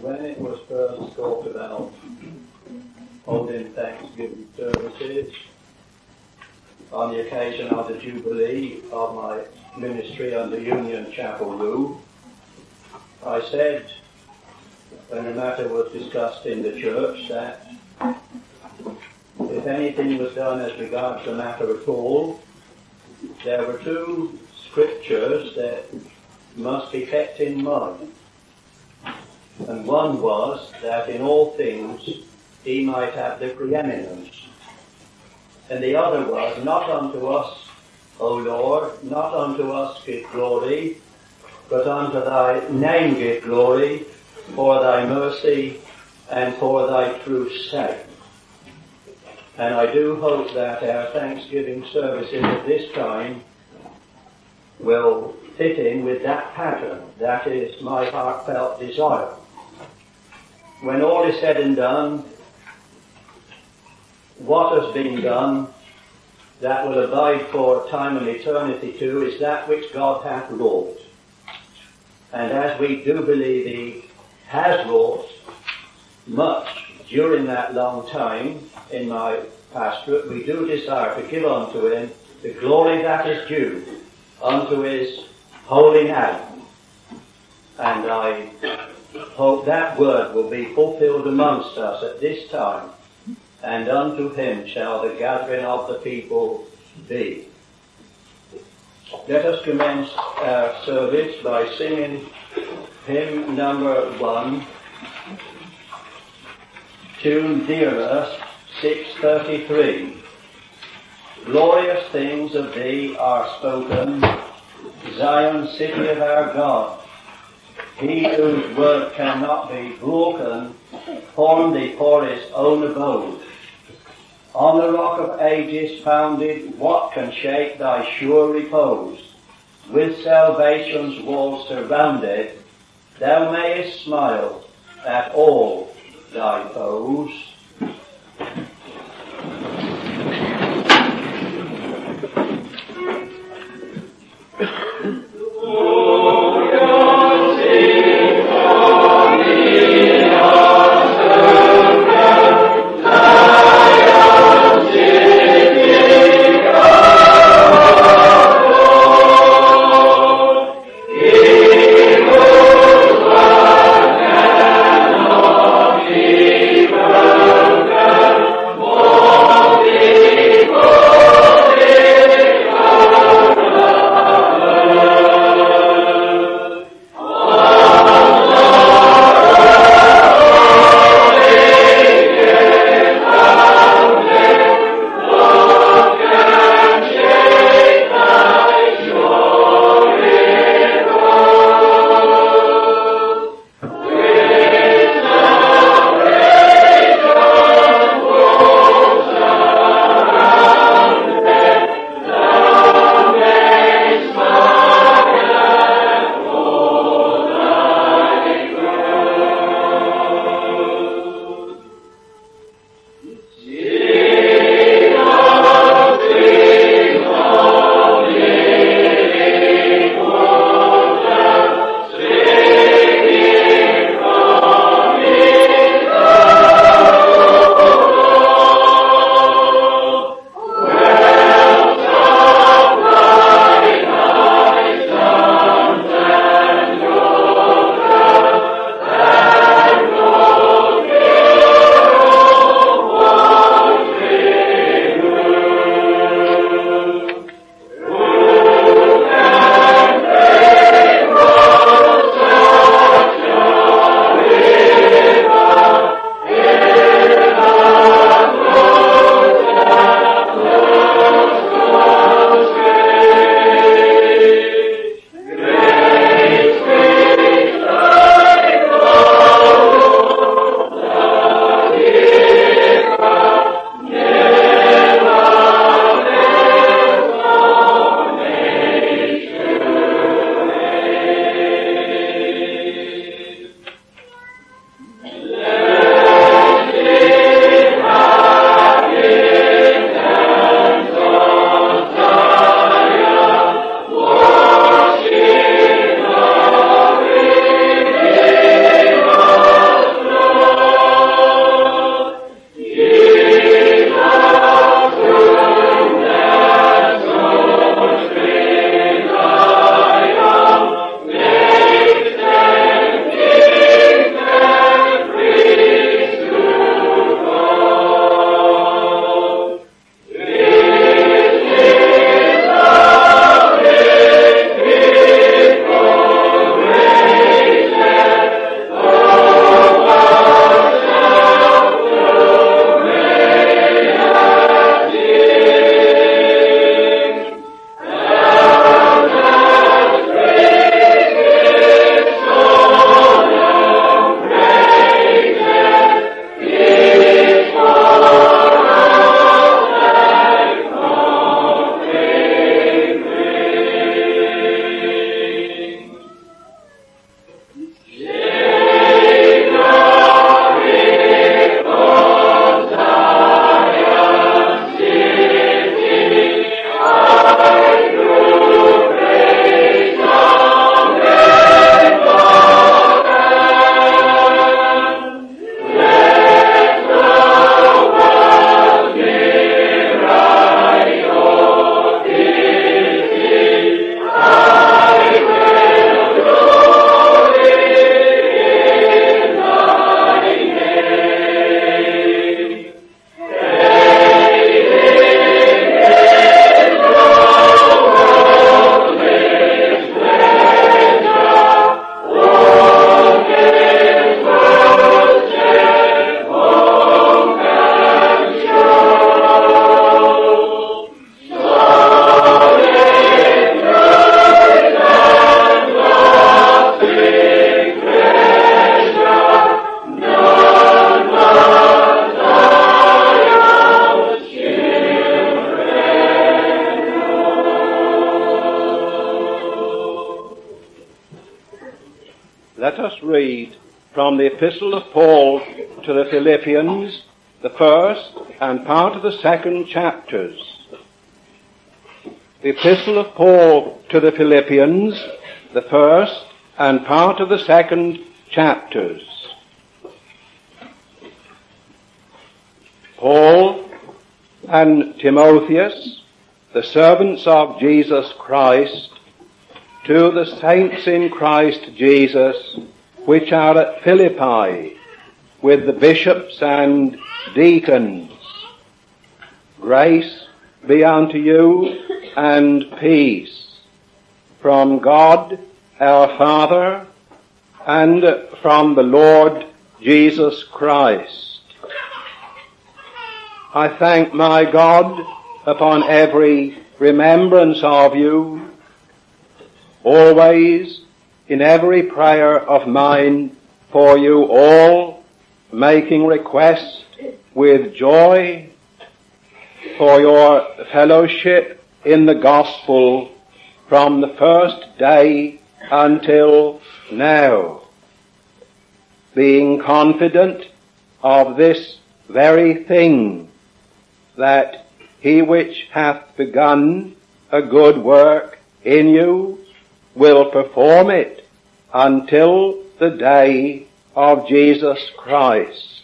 when it was first talked about holding Thanksgiving services on the occasion of the Jubilee of my ministry under Union Chapel rule, I said, when the matter was discussed in the church, that if anything was done as regards the matter at all, there were two scriptures that must be kept in mind. And one was that in all things he might have the preeminence. And the other was, not unto us, O Lord, not unto us give glory, but unto thy name give glory, for thy mercy and for thy truth's sake. And I do hope that our Thanksgiving services at this time will fit in with that pattern. That is my heartfelt desire. When all is said and done, what has been done that will abide for time and eternity too is that which God hath wrought. And as we do believe he has wrought much during that long time in my pastorate, we do desire to give unto him the glory that is due unto his holy name. And I hope that word will be fulfilled amongst us at this time. And unto him shall the gathering of the people be. Let us commence our service by singing hymn number 1, tune Dearest, 633. Glorious things of thee are spoken, Zion, city of our God. He whose word cannot be broken formed thee for his own abode. On the rock of ages founded, what can shake thy sure repose? With salvation's walls surrounded, thou mayest smile at all thy foes. Amen. from the Epistle of Paul to the Philippians, the first and part of the second chapters. The Epistle of Paul to the Philippians, the first and part of the second chapters. Paul and Timotheus, the servants of Jesus Christ, to the saints in Christ Jesus, which are at Philippi, with the bishops and deacons. Grace be unto you and peace from God our Father and from the Lord Jesus Christ. I thank my God upon every remembrance of you, always in every prayer of mine for you all, making request with joy for your fellowship in the gospel from the first day until now, being confident of this very thing, that he which hath begun a good work in you will perform it until the day of Jesus Christ.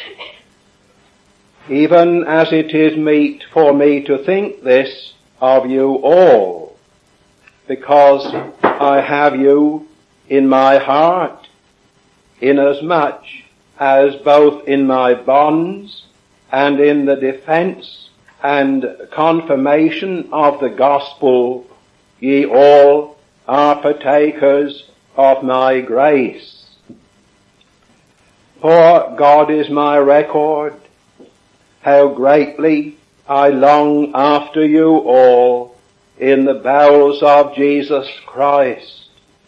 Even as it is meet for me to think this of you all, because I have you in my heart, inasmuch as both in my bonds and in the defense and confirmation of the gospel ye all are partakers of my grace. For God is my record, how greatly I long after you all in the bowels of Jesus Christ.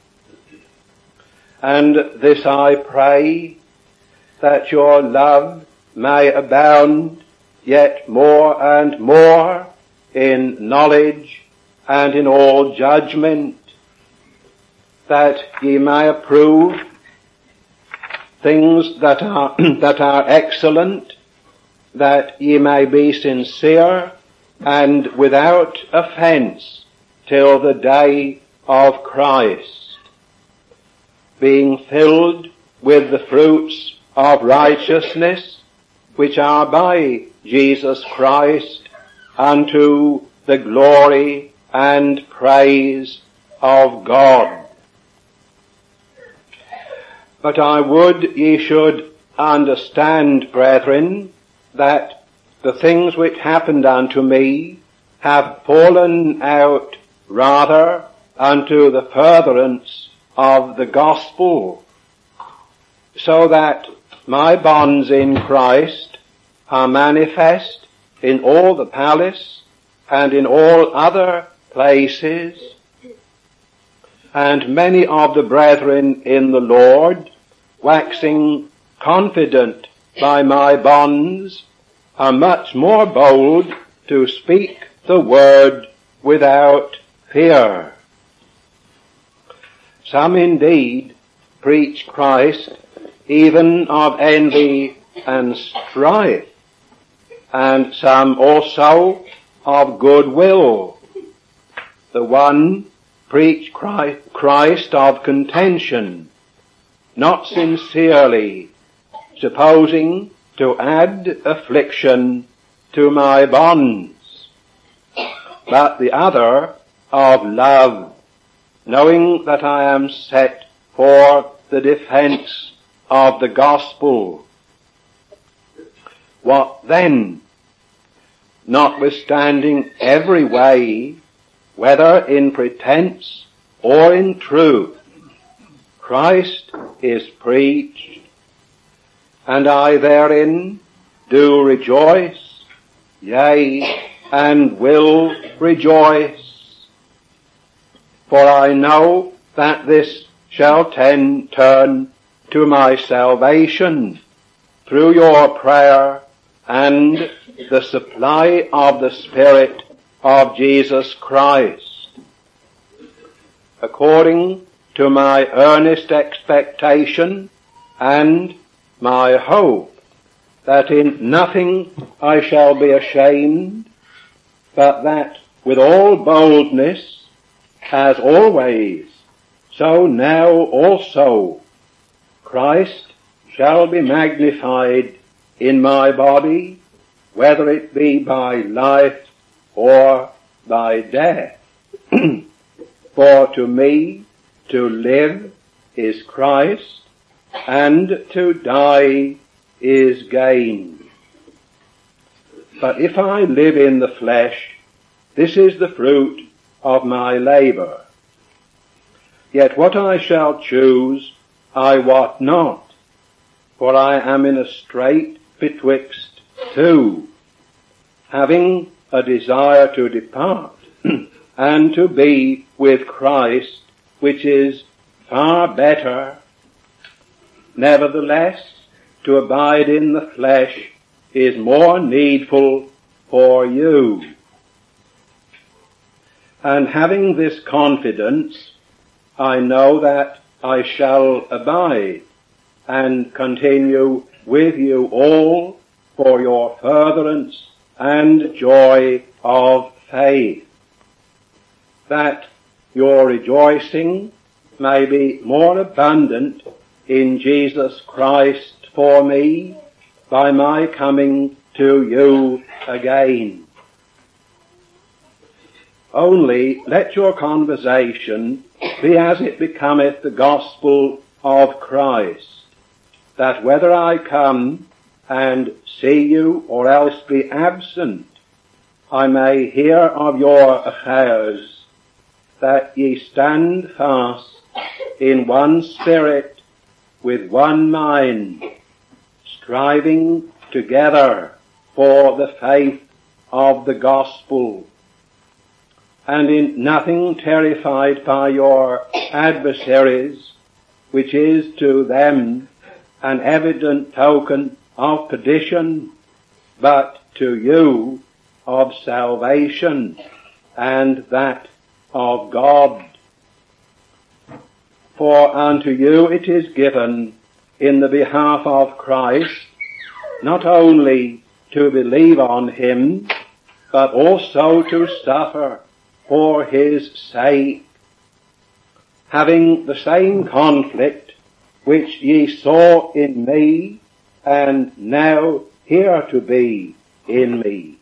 And this I pray, that your love may abound yet more and more in knowledge and in all judgment, that ye may approve things that are excellent, that ye may be sincere and without offence till the day of Christ, being filled with the fruits of righteousness, which are by Jesus Christ, unto the glory and praise of God. But I would ye should understand, brethren, that the things which happened unto me have fallen out rather unto the furtherance of the gospel, so that my bonds in Christ are manifest in all the palace and in all other places, and many of the brethren in the Lord, waxing confident by my bonds, are much more bold to speak the word without fear. Some indeed preach Christ even of envy and strife, and some also of goodwill. The one preach Christ of contention, not sincerely, supposing to add affliction to my bonds, but the other of love, knowing that I am set for the defense of the gospel. What then? Notwithstanding every way, whether in pretense or in truth, Christ is preached, and I therein do rejoice, yea, and will rejoice. For I know that this shall turn to my salvation through your prayer and the supply of the Spirit of Jesus Christ, according to my earnest expectation and my hope, that in nothing I shall be ashamed, but that with all boldness, as always, so now also, Christ shall be magnified in my body, whether it be by life or by death. For to me to live is Christ, and to die is gain. But if I live in the flesh, this is the fruit of my labour. Yet what I shall choose, I wot not, for I am in a strait betwixt two, having a desire to depart, and to be with Christ, which is far better. Nevertheless, to abide in the flesh is more needful for you. And having this confidence, I know that I shall abide and continue with you all for your furtherance and joy of faith, that your rejoicing may be more abundant in Jesus Christ for me by my coming to you again. Only let your conversation be as it becometh the gospel of Christ, that whether I come and see you or else be absent, I may hear of your affairs, that ye stand fast in one spirit, with one mind, striving together for the faith of the gospel, and in nothing terrified by your adversaries, which is to them an evident token of perdition, but to you of salvation, and that of God. For unto you it is given in the behalf of Christ not only to believe on him, but also to suffer for his sake, having the same conflict which ye saw in me, and now hear to be in me.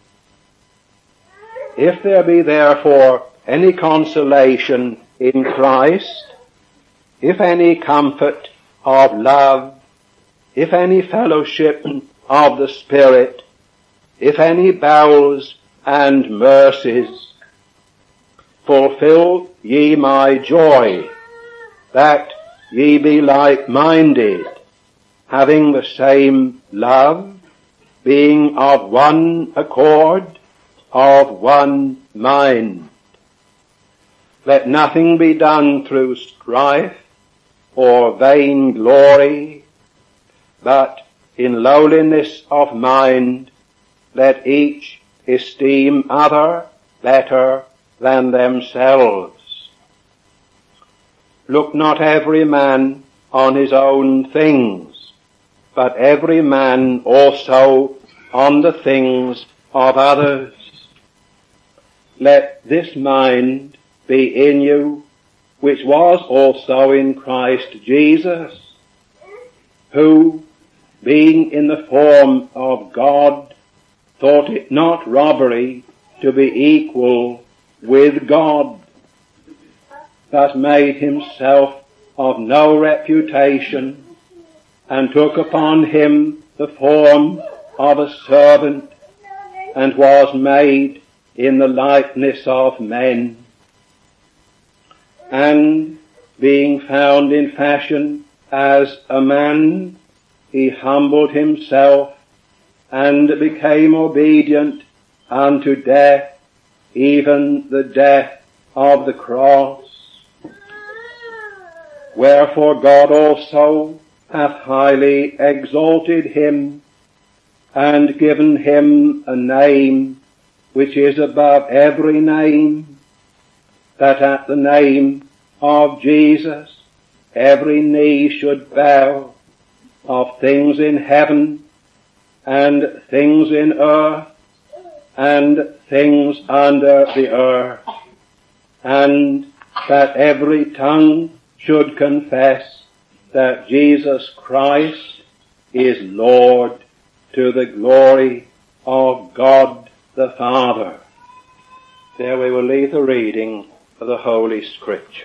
If there be therefore any consolation in Christ, if any comfort of love, if any fellowship of the Spirit, if any bowels and mercies, fulfill ye my joy, that ye be like-minded, having the same love, being of one accord, of one mind. Let nothing be done through strife or vain glory, but in lowliness of mind let each esteem other better than themselves. Look not every man on his own things, but every man also on the things of others. Let this mind be in you, which was also in Christ Jesus, who, being in the form of God, thought it not robbery to be equal with God, but made himself of no reputation, and took upon him the form of a servant, and was made in the likeness of men. And being found in fashion as a man, he humbled himself and became obedient unto death, even the death of the cross. Wherefore God also hath highly exalted him, and given him a name which is above every name, that at the name of Jesus every knee should bow, of things in heaven and things in earth and things under the earth, and that every tongue should confess that Jesus Christ is Lord, to the glory of God the Father. There we will leave the reading of the Holy Scripture.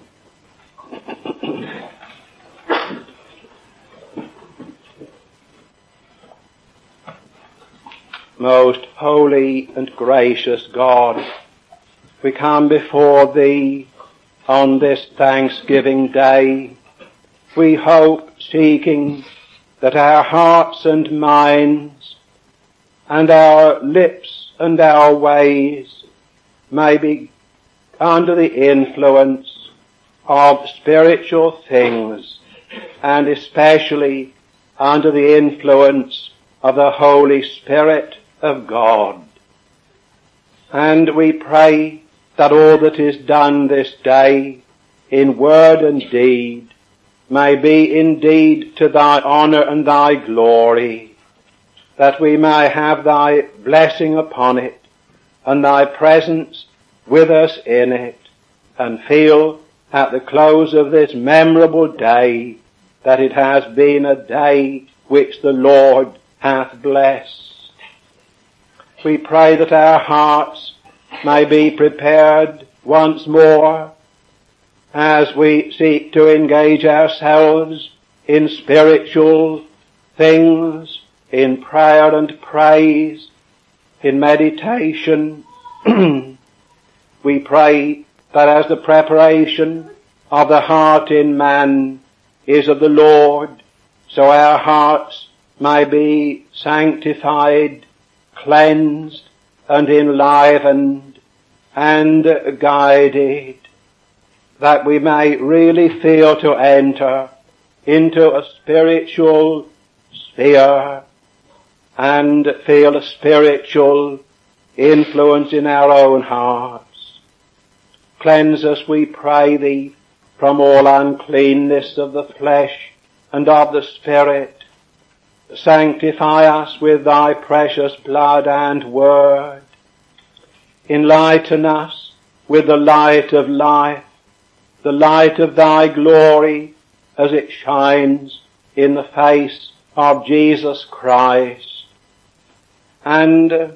Most holy and gracious God, we come before Thee on this Thanksgiving Day. We hope, seeking that our hearts and minds and our lips and our ways may be under the influence of spiritual things, and especially under the influence of the Holy Spirit of God. And we pray that all that is done this day in word and deed may be indeed to Thy honour and Thy glory, that we may have Thy blessing upon it and Thy presence with us in it, and feel at the close of this memorable day that it has been a day which the Lord hath blessed. We pray that our hearts may be prepared once more as we seek to engage ourselves in spiritual things, in prayer and praise, in meditation. We pray that as the preparation of the heart in man is of the Lord, so our hearts may be sanctified, cleansed, and enlivened, and guided, that we may really feel to enter into a spiritual sphere and feel a spiritual influence in our own hearts. Cleanse us, we pray Thee, from all uncleanness of the flesh and of the spirit. Sanctify us with Thy precious blood and word. Enlighten us with the light of life, the light of Thy glory as it shines in the face of Jesus Christ. And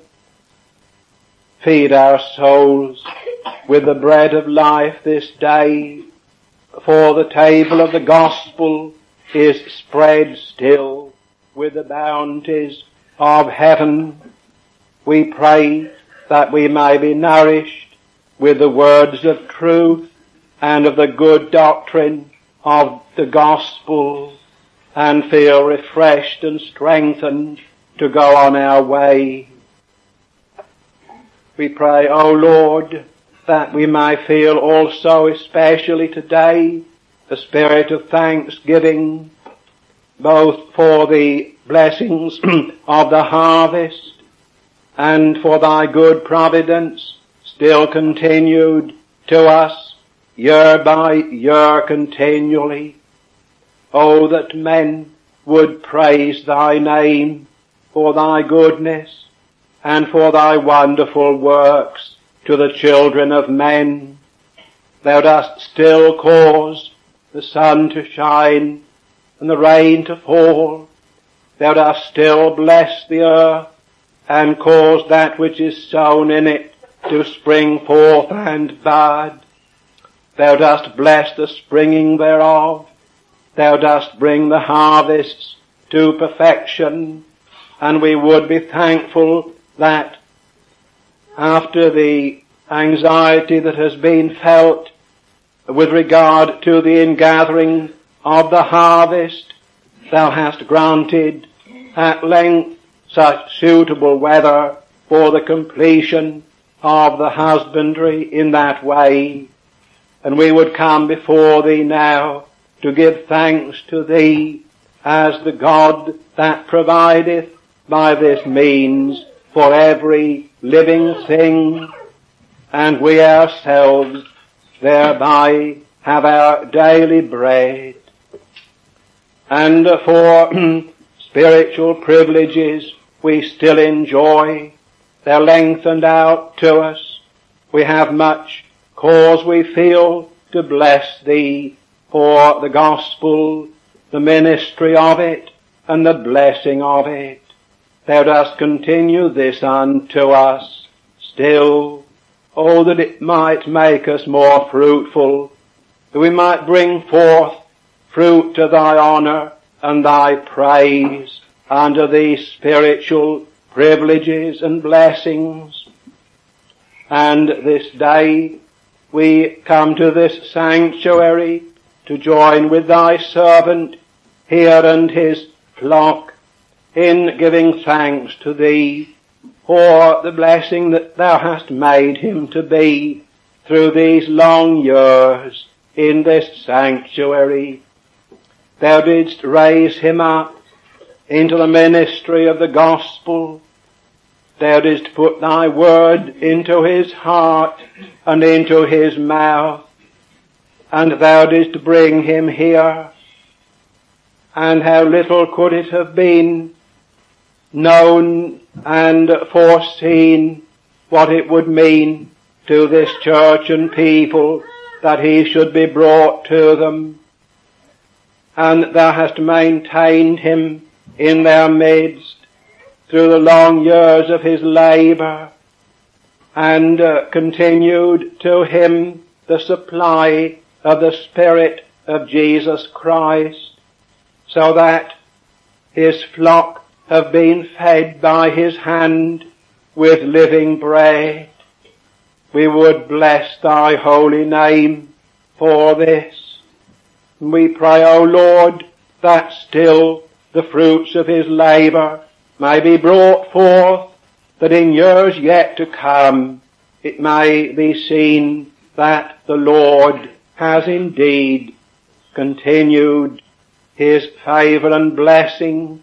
feed our souls with the bread of life this day, for the table of the gospel is spread still with the bounties of heaven. We pray that we may be nourished with the words of truth and of the good doctrine of the gospel, and feel refreshed and strengthened to go on our way. We pray, O Lord, that we may feel also, especially today, the spirit of thanksgiving, both for the blessings of the harvest and for Thy good providence still continued to us year by year continually. Oh, that men would praise Thy name for Thy goodness and for Thy wonderful works to the children of men. Thou dost still cause the sun to shine and the rain to fall. Thou dost still bless the earth and cause that which is sown in it to spring forth and bud. Thou dost bless the springing thereof. Thou dost bring the harvests to perfection. And we would be thankful that after the anxiety that has been felt with regard to the ingathering of the harvest, Thou hast granted at length such suitable weather for the completion of the husbandry in that way. And we would come before Thee now to give thanks to Thee as the God that provideth by this means for every living thing, and we ourselves thereby have our daily bread. and for spiritual privileges we still enjoy. They're lengthened out to us. We have much cause, we feel, to bless Thee for the gospel, the ministry of it, and the blessing of it. Thou dost continue this unto us still. Oh, that it might make us more fruitful, that we might bring forth fruit to Thy honour and Thy praise under these spiritual privileges and blessings. And this day we come to this sanctuary to join with Thy servant here and his flock in giving thanks to Thee for the blessing that Thou hast made him to be through these long years in this sanctuary. Thou didst raise him up into the ministry of the gospel. Thou didst put Thy word into his heart and into his mouth, and Thou didst bring him here. And how little could it have been known and foreseen what it would mean to this church and people that he should be brought to them. And Thou hast maintained him in their midst through the long years of his labour, and continued to him the supply of the Spirit of Jesus Christ, so that his flock have been fed by his hand with living bread. We would bless Thy holy name for this. We pray, O Lord, that still the fruits of his labour may be brought forth, that in years yet to come it may be seen that the Lord has indeed continued his favour and blessing.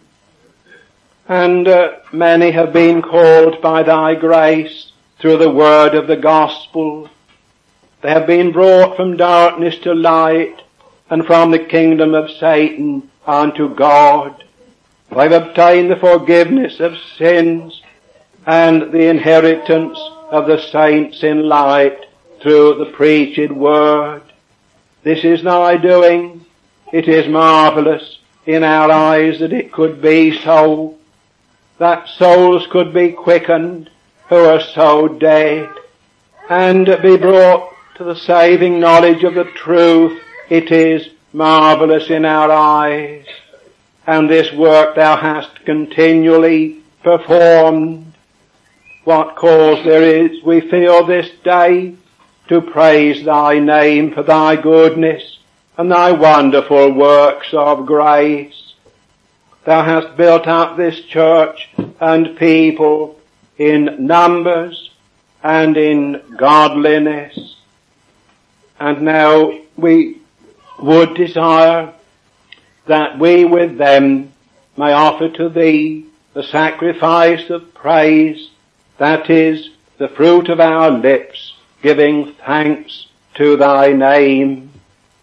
And many have been called by Thy grace through the word of the gospel. They have been brought from darkness to light, and from the kingdom of Satan unto God. They've obtained the forgiveness of sins and the inheritance of the saints in light through the preached word. This is Thy doing. It is marvellous in our eyes that it could be so, that souls could be quickened who are so dead, and be brought to the saving knowledge of the truth. It is marvellous in our eyes. And this work Thou hast continually performed. What cause there is, we feel this day, to praise Thy name for Thy goodness and Thy wonderful works of grace. Thou hast built up this church and people in numbers and in godliness. And now we would desire that we with them may offer to Thee the sacrifice of praise, that is, the fruit of our lips, giving thanks to Thy name.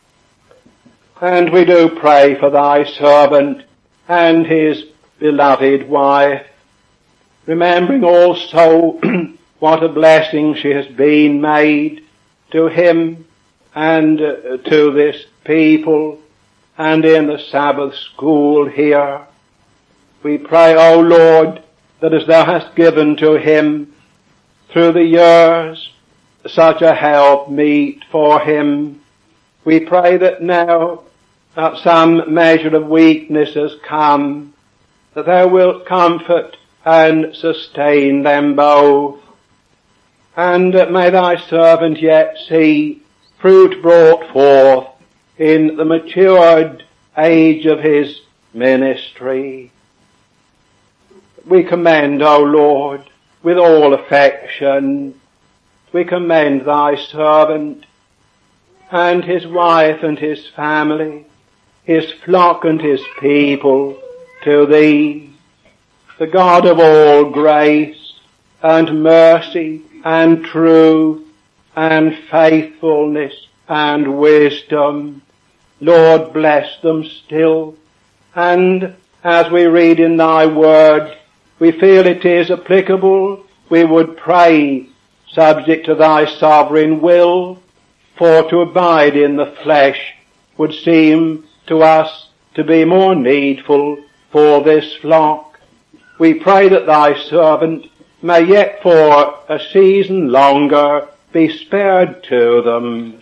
And we do pray for Thy servant and his beloved wife, remembering also what a blessing she has been made to him and to this people, and in the Sabbath school here. We pray, O Lord, that as Thou hast given to him through the years such a help meet for him, we pray that now that some measure of weakness has come, that Thou wilt comfort and sustain them both. And may Thy servant yet see fruit brought forth in the matured age of his ministry. We commend, O Lord, with all affection, we commend Thy servant and his wife and his family, his flock and his people to Thee, the God of all grace and mercy and truth and faithfulness and wisdom. Lord, bless them still And as we read in thy word, we feel it is applicable. We would pray subject to thy sovereign will, for to abide in the flesh would seem to us to be more needful for this flock. We pray that thy servant may yet for a season longer be spared to them.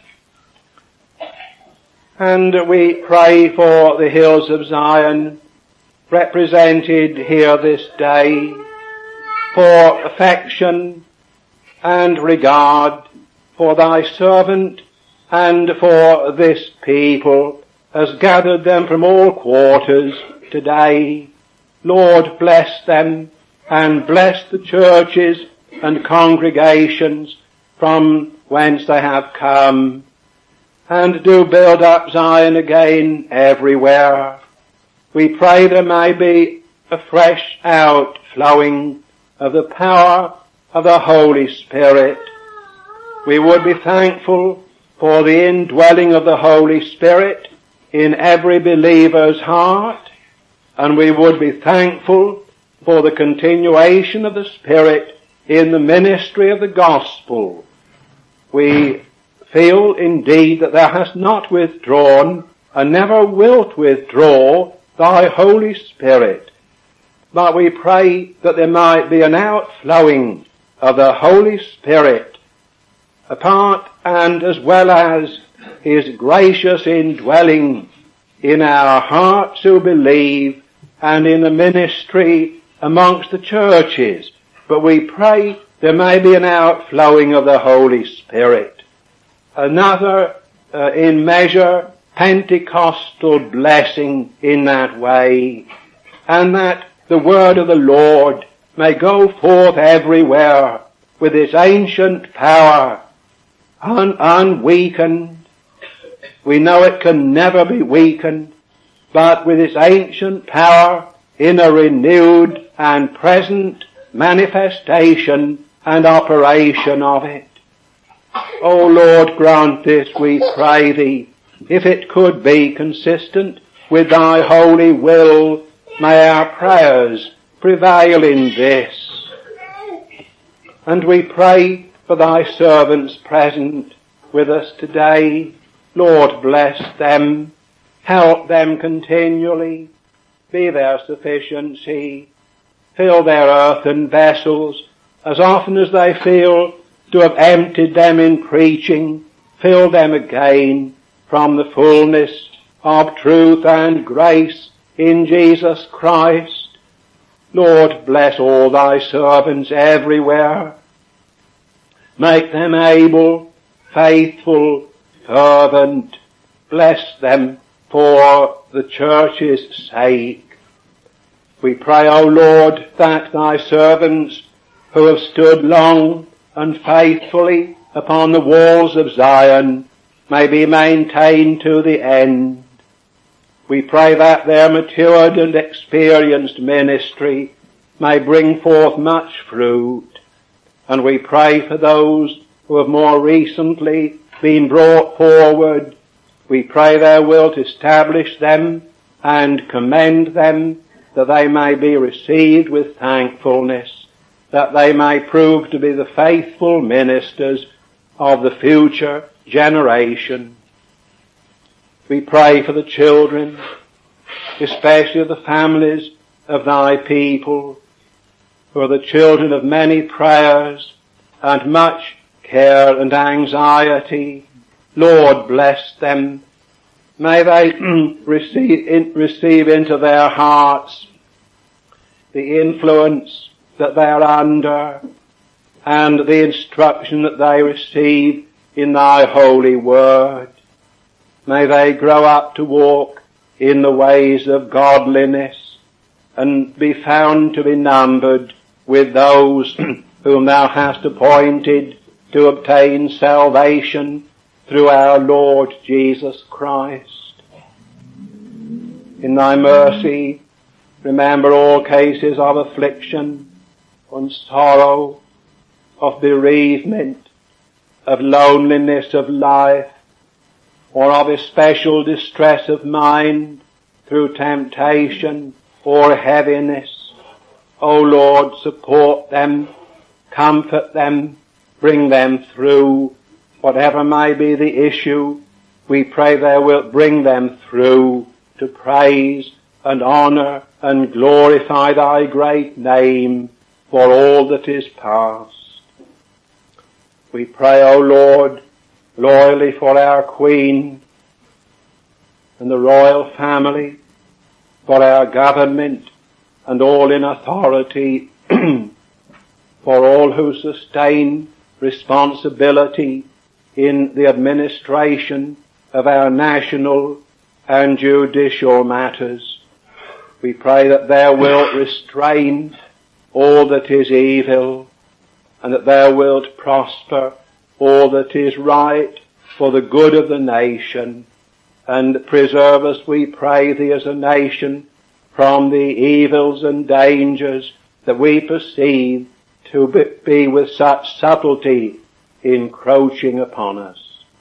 And we pray for the hills of Zion, represented here this day, for affection and regard for thy servant and for this people has gathered them from all quarters today. Lord, bless them and bless the churches and congregations from whence they have come, and do build up Zion again everywhere. We pray there may be a fresh outflowing of the power of the Holy Spirit. We would be thankful for the indwelling of the Holy Spirit in every believer's heart, and we would be thankful for the continuation of the Spirit in the ministry of the gospel. We feel indeed that thou hast not withdrawn and never wilt withdraw thy Holy Spirit, but we pray that there might be an outflowing of the Holy Spirit apart and as well as his gracious indwelling in our hearts who believe and in the ministry amongst the churches. But we pray there may be an outflowing of the Holy Spirit, another in measure Pentecostal blessing in that way, and that the word of the Lord may go forth everywhere with its ancient power, unweakened. We know it can never be weakened, but with its ancient power in a renewed and present manifestation and operation of it. O Lord, grant this, we pray thee. If it could be consistent with thy holy will, may our prayers prevail in this. And we pray for thy servants present with us today. Lord, bless them, help them continually, be their sufficiency, fill their earthen vessels as often as they feel to have emptied them in preaching, fill them again from the fullness of truth and grace in Jesus Christ. Lord, bless all thy servants everywhere. Make them able, faithful, fervent. Bless them for the church's sake. We pray, O Lord, that thy servants who have stood long and faithfully upon the walls of Zion may be maintained to the end. We pray that their matured and experienced ministry may bring forth much fruit. And we pray for those who have more recently been brought forward. We pray thou wilt establish them and commend them, that they may be received with thankfulness, that they may prove to be the faithful ministers of the future generation. We pray for the children, especially the families of thy people, who are the children of many prayers and much care and anxiety. Lord, bless them. May they receive into their hearts the influence that they are under and the instruction that they receive in thy holy word. May they grow up to walk in the ways of godliness and be found to be numbered with those whom thou hast appointed to obtain salvation through our Lord Jesus Christ. In thy mercy, remember all cases of affliction and sorrow, of bereavement, of loneliness of life, or of especial distress of mind through temptation or heaviness. O Lord, support them, comfort them, bring them through whatever may be the issue. We pray thou wilt bring them through to praise and honour and glorify thy great name for all that is past. We pray, O Lord, loyally for our Queen and the royal family, for our government and all in authority, for all who sustain responsibility in the administration of our national and judicial matters. We pray that thou wilt restrain all that is evil, and that thou wilt prosper all that is right for the good of the nation, and preserve us, we pray thee, as a nation from the evils and dangers that we perceive to be with such subtlety encroaching upon us.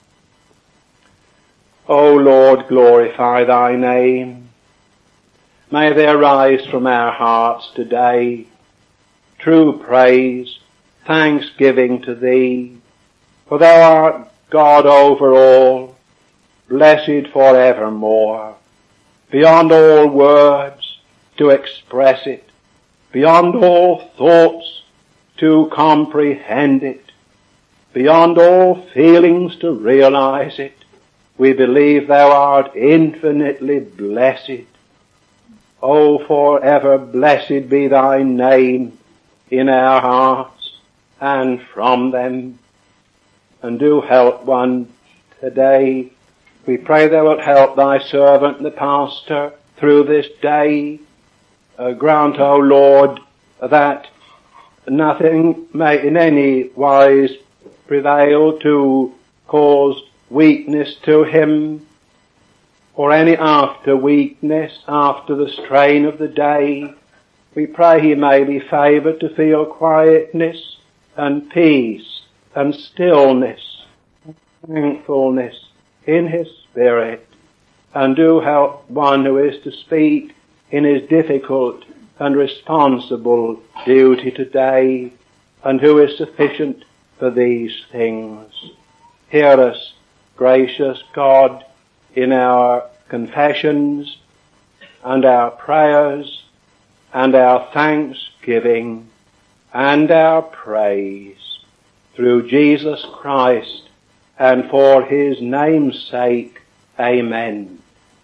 O Lord, glorify thy name. May there rise from our hearts today true praise, thanksgiving to thee, for thou art God over all, blessed for evermore, beyond all words to express it, beyond all thoughts to comprehend it, beyond all feelings to realize it. We believe thou art infinitely blessed. O, forever blessed be thy name in our hearts and from them. And do help one today. We pray thou wilt help thy servant, the pastor, through this day. Grant, O Lord, that nothing may in any wise prevail to cause weakness to him, or any after weakness, after the strain of the day. We pray he may be favoured to feel quietness and peace and stillness, thankfulness in his spirit, and do help one who is to speak in his difficult and responsible duty today, and who is sufficient for these things. Hear us, gracious God, in our confessions and our prayers and our thanksgiving and our praise, through Jesus Christ and for his name's sake. Amen.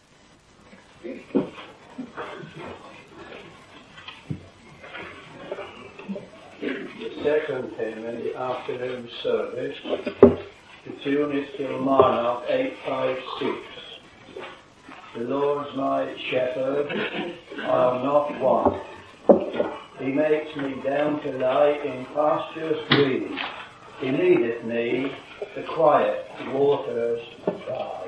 The second hymn in the afternoon service, the tune is Kilmarnock 856. The Lord's my shepherd, I'll not want. He makes me down to lie in pastures green. He leadeth me to quiet waters by.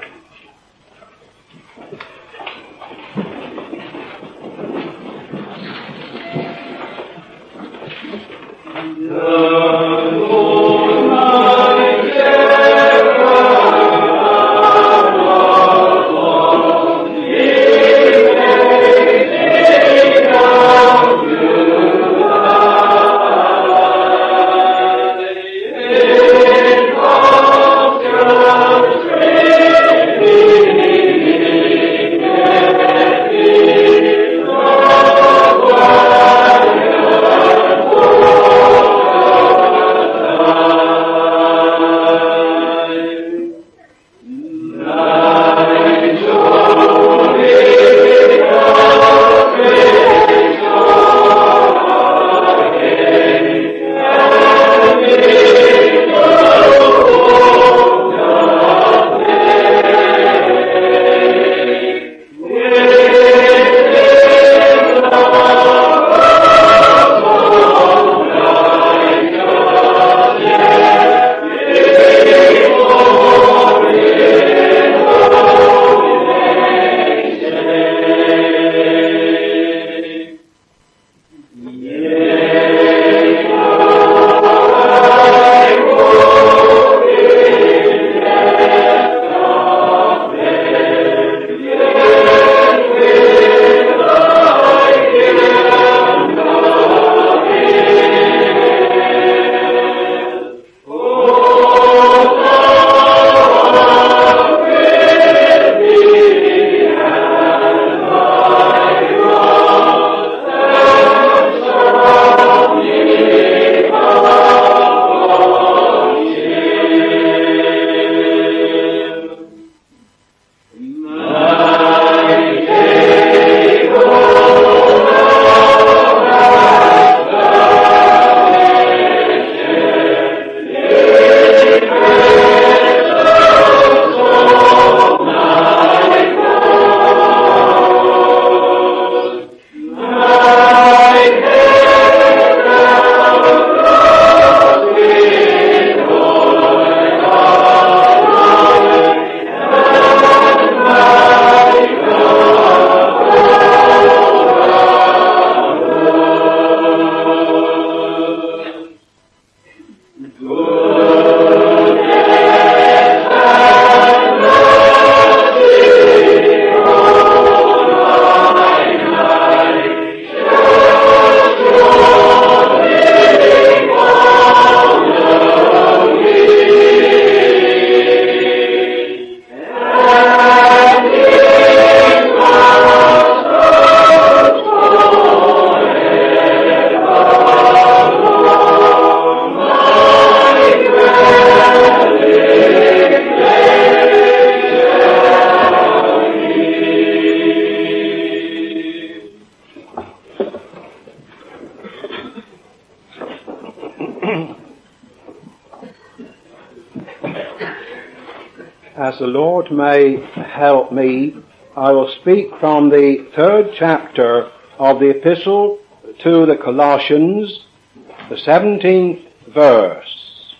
As the Lord may help me, I will speak from the 3rd chapter of the Epistle to the Colossians, the 17th verse.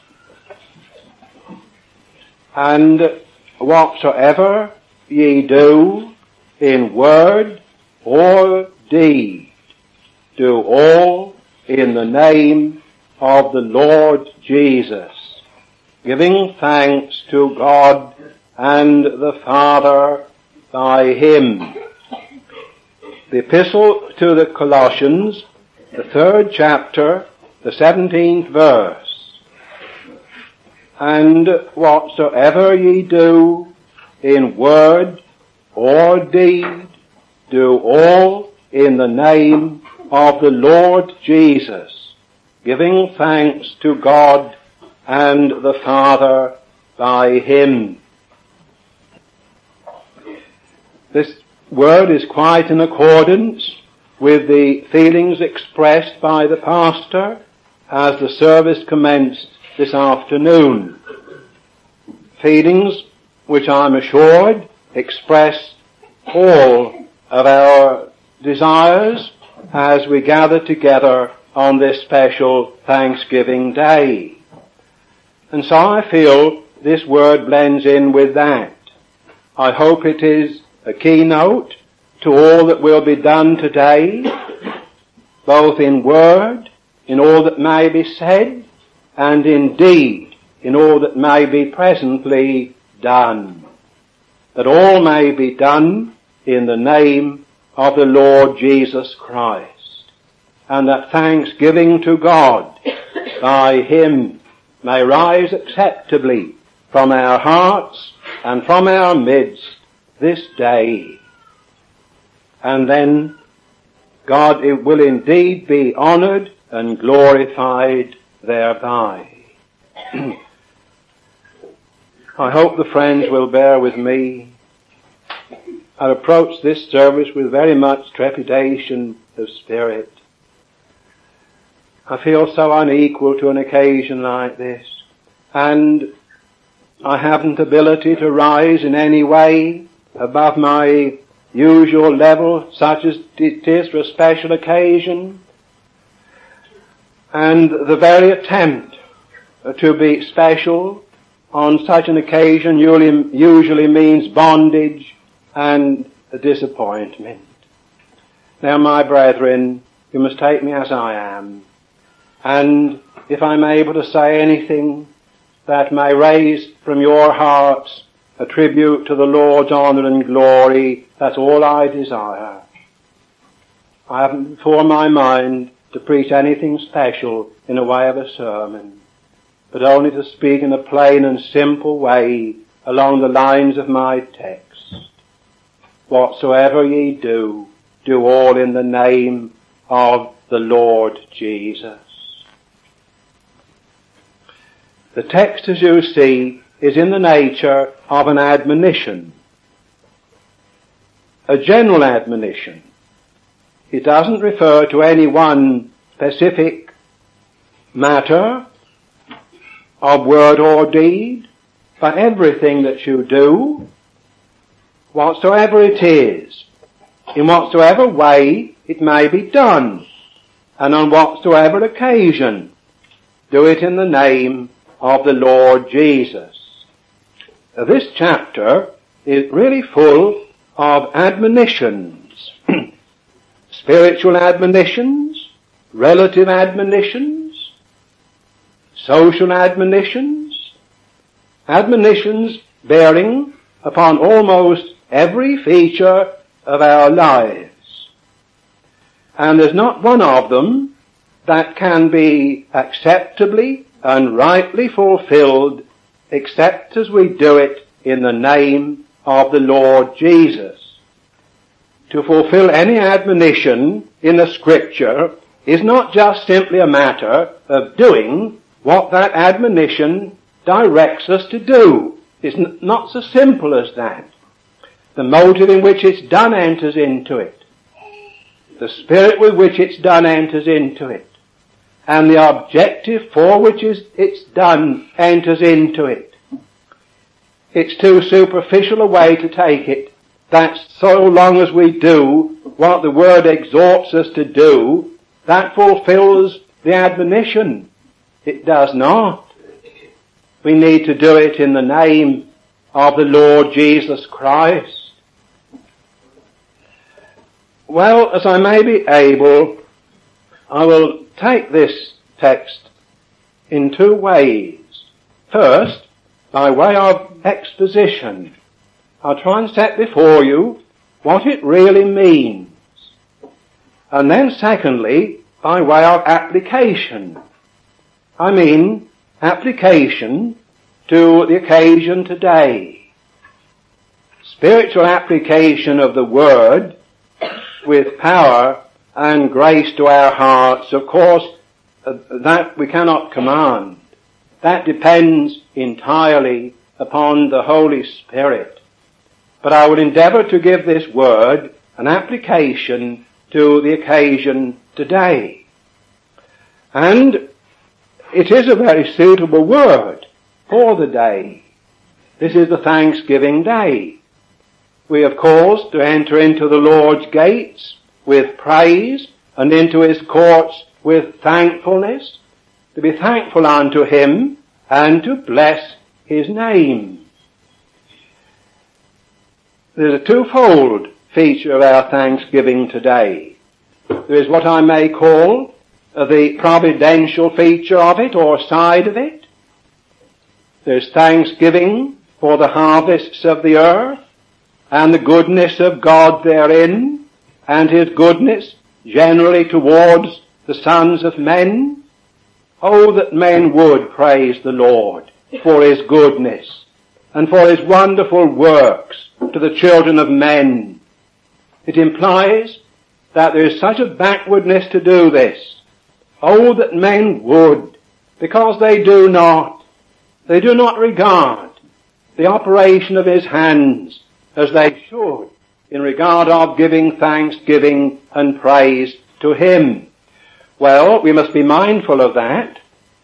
And whatsoever ye do in word or deed, do all in the name of the Lord Jesus, giving thanks to God and the Father by Him. The Epistle to the Colossians, the 3rd chapter, the 17th verse. And whatsoever ye do in word or deed, do all in the name of the Lord Jesus, giving thanks to God and the Father by Him. This word is quite in accordance with the feelings expressed by the pastor as the service commenced this afternoon. Feelings which I'm assured express all of our desires as we gather together on this special Thanksgiving Day. And so I feel this word blends in with that. I hope it is a keynote to all that will be done today, both in word, in all that may be said, and in deed, in all that may be presently done. That all may be done in the name of the Lord Jesus Christ, and that thanksgiving to God by Him may rise acceptably from our hearts and from our midst this day. And then God will indeed be honoured and glorified thereby. I hope the friends will bear with me. I approach this service with very much trepidation of spirit. I feel so unequal to an occasion like this, and I haven't ability to rise in any way above my usual level, such as it is for a special occasion. And the very attempt to be special on such an occasion usually means bondage and disappointment. Now, my brethren, you must take me as I am. And if I'm able to say anything that may raise from your hearts a tribute to the Lord's honour and glory, that's all I desire. I haven't before my mind to preach anything special in the way of a sermon, but only to speak in a plain and simple way along the lines of my text. Whatsoever ye do, do all in the name of the Lord Jesus. The text, as you see, is in the nature of an admonition, a general admonition. It doesn't refer to any one specific matter of word or deed, but everything that you do, whatsoever it is, in whatsoever way it may be done, and on whatsoever occasion, do it in the name of the Lord Jesus. This chapter is really full of admonitions, spiritual admonitions, relative admonitions, social admonitions, admonitions bearing upon almost every feature of our lives. And there's not one of them that can be acceptably and rightly fulfilled except as we do it in the name of the Lord Jesus. To fulfill any admonition in the Scripture is not just simply a matter of doing what that admonition directs us to do. It's not so simple as that. The motive in which it's done enters into it. The spirit with which it's done enters into it. and the objective for which it's done enters into it. It's too superficial a way to take it, that so long as we do what the Word exhorts us to do, that fulfills the admonition. It does not. We need to do it in the name of the Lord Jesus Christ. Well, as I may be able, I will take this text in two ways. First, by way of exposition. I'll try and set before you what it really means. And then secondly, by way of application. I mean, application to the occasion today. Spiritual application of the Word with power and grace to our hearts, of course, that we cannot command. That depends entirely upon the Holy Spirit. But I will endeavour to give this Word an application to the occasion today. And it is a very suitable word for the day. This is the Thanksgiving Day. We have cause to enter into the Lord's gates with praise and into His courts with thankfulness, to be thankful unto Him and to bless His name. There's a twofold feature of our Thanksgiving today. There is what I may call the providential feature of it, or side of it. There's thanksgiving for the harvests of the earth and the goodness of God therein, and His goodness generally towards the sons of men. Oh, that men would praise the Lord for His goodness and for His wonderful works to the children of men. It implies that there is such a backwardness to do this. Oh, that men would, because they do not regard the operation of His hands as they should in regard of giving thanksgiving and praise to Him. Well, we must be mindful of that.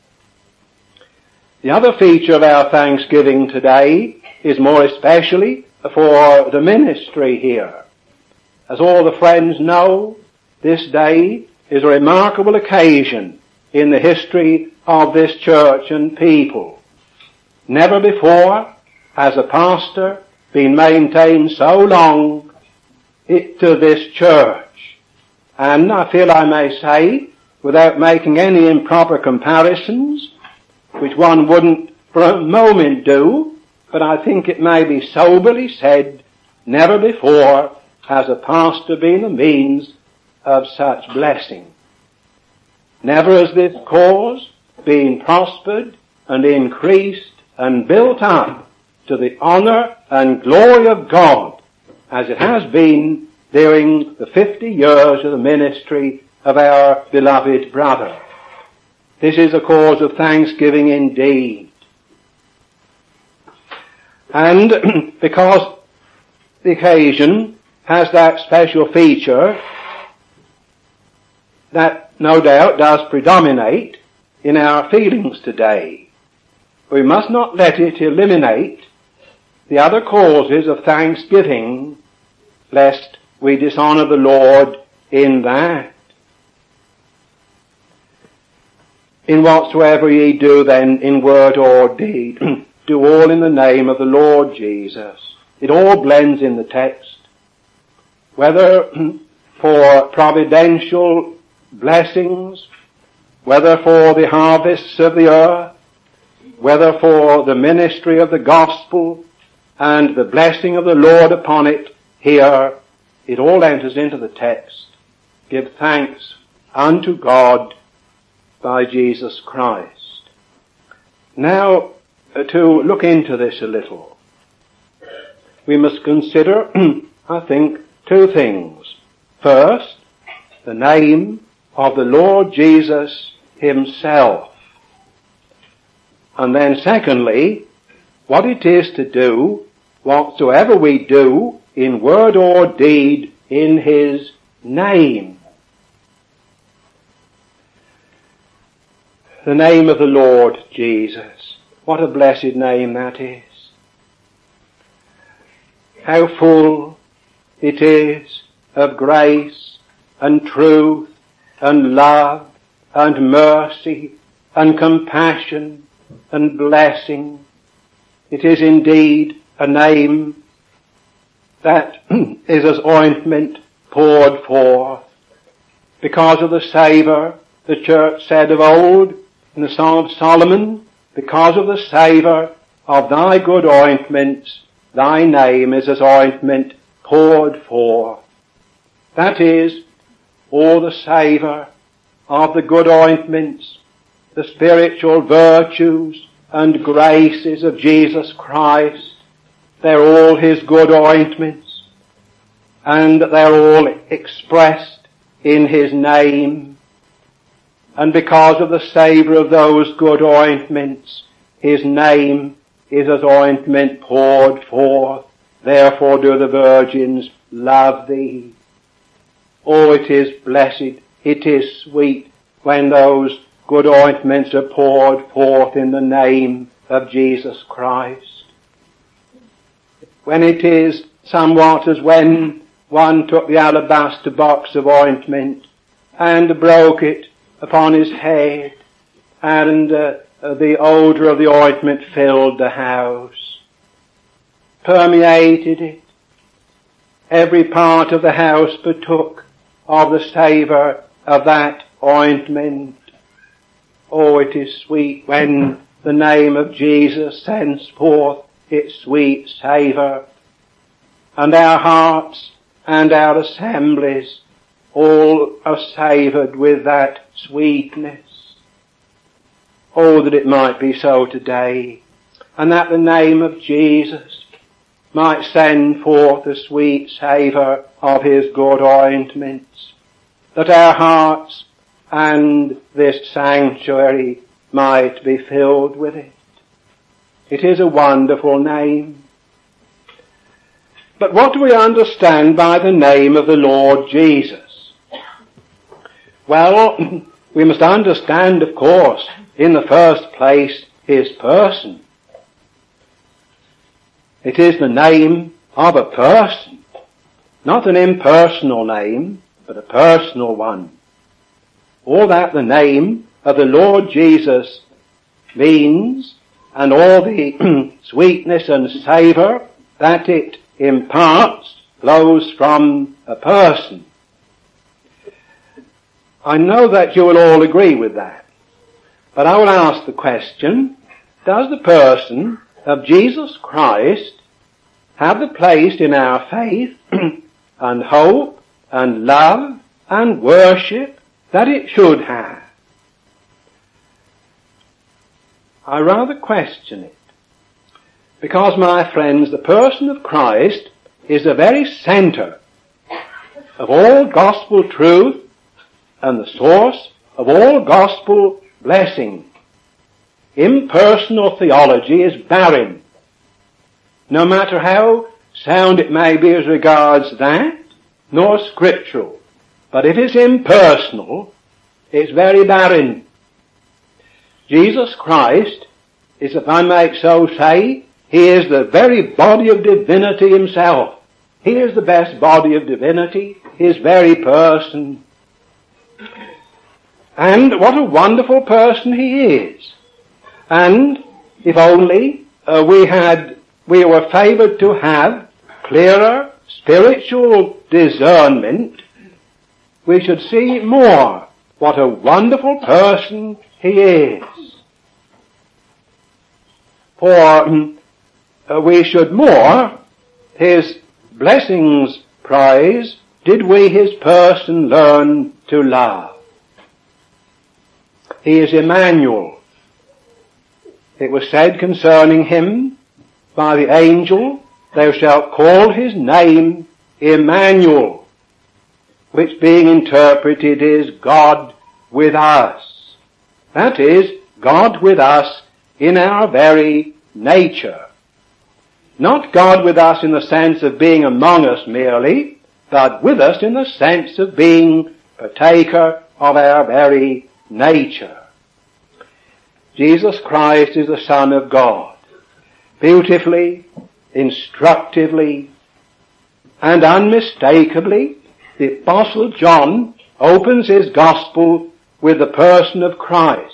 The other feature of our Thanksgiving today is more especially for the ministry here. As all the friends know, this day is a remarkable occasion in the history of this church and people. Never before has a pastor been maintained so long to this church. And I feel I may say, without making any improper comparisons, which one wouldn't for a moment do, but I think it may be soberly said, never before has a pastor been a means of such blessing. Never has this cause been prospered and increased and built up to the honour and glory of God as it has been during the 50 years of the ministry of our beloved brother. This is a cause of thanksgiving indeed. And because the occasion has that special feature that no doubt does predominate in our feelings today, we must not let it eliminate the other causes of thanksgiving, lest we dishonour the Lord in that. In whatsoever ye do then, in word or deed, do all in the name of the Lord Jesus. It all blends in the text. Whether for providential blessings, whether for the harvests of the earth, whether for the ministry of the gospel and the blessing of the Lord upon it, here it all enters into the text. Give thanks unto God by Jesus Christ. Now, to look into this a little, we must consider, I think, two things. First, the name of the Lord Jesus Himself. And then secondly, what it is to do whatsoever we do in word or deed in His name. the name of the Lord Jesus. What a blessed name that is. How full it is of grace and truth and love and mercy and compassion and blessing. It is indeed a name that is as ointment poured forth. Because of the savour, the church said of old in the Song of Solomon, because of the savour of thy good ointments, thy name is as ointment poured forth. That is, all the savour of the good ointments, the spiritual virtues and graces of Jesus Christ. They're all his good ointments, and they're all expressed in his name. And because of the savour of those good ointments, his name is as ointment poured forth. Therefore do the virgins love thee. Oh, it is blessed, it is sweet when those good ointments are poured forth in the name of Jesus Christ. When it is somewhat as when one took the alabaster box of ointment and broke it upon his head, and the odour of the ointment filled the house, permeated it. Every part of the house partook of the savour of that ointment. Oh, it is sweet when the name of Jesus sends forth its sweet savour, and our hearts and our assemblies all are savoured with that sweetness. Oh, that it might be so today, and that the name of Jesus might send forth the sweet savour of his good ointments, that our hearts and this sanctuary might be filled with it. It is a wonderful name. But what do we understand by the name of the Lord Jesus? Well, we must understand, of course, in the first place, his person. It is the name of a person, not an impersonal name, but a personal one. All that the name of the Lord Jesus means, and all the sweetness and savour that it imparts, flows from a person. I know that you will all agree with that, but I will ask the question, does the person of Jesus Christ have the place in our faith and hope and love and worship that it should have? I rather question it, because, my friends, the person of Christ is the very centre of all gospel truth and the source of all gospel blessing. Impersonal theology is barren, no matter how sound it may be as regards that, nor scriptural. But if it's impersonal, it's very barren. Jesus Christ is, if I may so say, he is the very body of divinity himself. He is the best body of divinity, his very person. And what a wonderful person he is. And if only we were favoured to have clearer spiritual discernment, we should see more what a wonderful person he is. For we should more his blessings prize, did we his person learn to love. He is Emmanuel. It was said concerning him by the angel, thou shalt call his name Emmanuel, which being interpreted is God with us. That is, God with us in our very nature. Not God with us in the sense of being among us merely, but with us in the sense of being partaker of our very nature. Jesus Christ is the Son of God. Beautifully, instructively, and unmistakably, the Apostle John opens his Gospel with the person of Christ.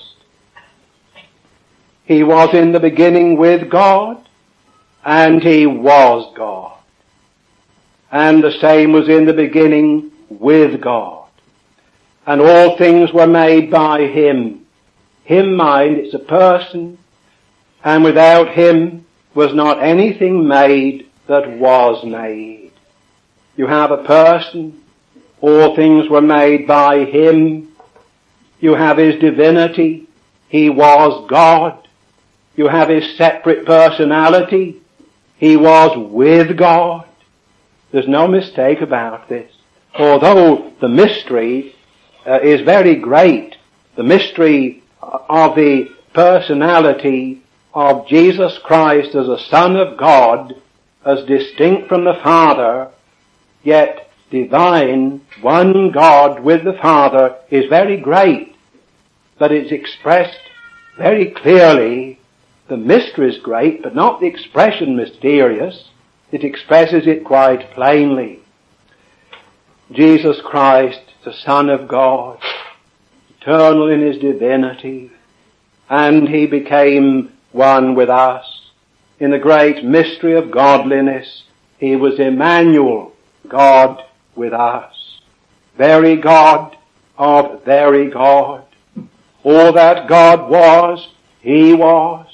He was in the beginning with God, and he was God. And the same was in the beginning with God. And all things were made by him. Him, mind, it's a person, and without him was not anything made that was made. You have a person, all things were made by him. You have his divinity, he was God. You have his separate personality, he was with God. There's no mistake about this. Although the mystery is very great, the mystery of the personality of Jesus Christ as a Son of God, as distinct from the Father, yet divine, one God with the Father, is very great. But it's expressed very clearly. The mystery is great, but not the expression mysterious. It expresses it quite plainly. Jesus Christ, the Son of God, eternal in his divinity, and he became one with us. In the great mystery of godliness, he was Emmanuel, God with us. Very God of very God. All that God was, he was.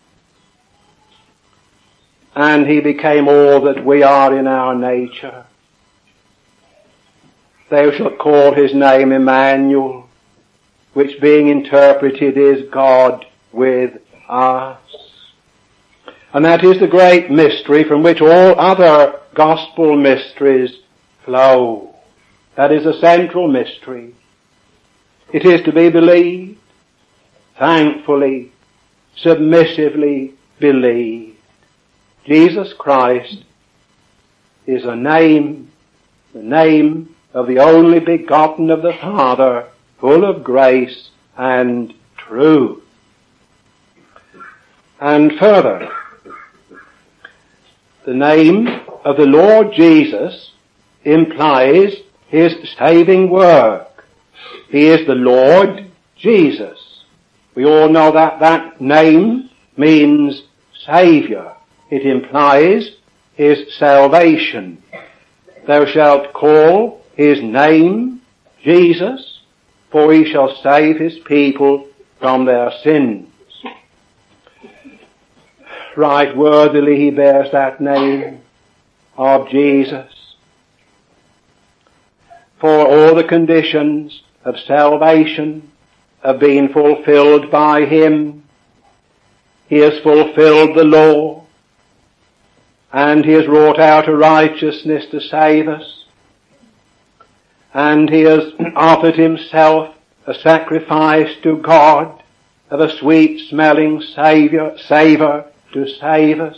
And he became all that we are in our nature. Thou shalt call his name Emmanuel, which being interpreted is God with us. And that is the great mystery from which all other gospel mysteries flow. That is a central mystery. It is to be believed, thankfully, submissively believed. Jesus Christ is the name of the only begotten of the Father, full of grace and truth. And further, the name of the Lord Jesus implies his saving work. He is the Lord Jesus. We all know that that name means Saviour. It implies his salvation. Thou shalt call his name Jesus, for he shall save his people from their sins. Right worthily he bears that name of Jesus. For all the conditions of salvation have been fulfilled by him. He has fulfilled the law, and he has wrought out a righteousness to save us. And he has offered himself a sacrifice to God of a sweet-smelling savour to save us.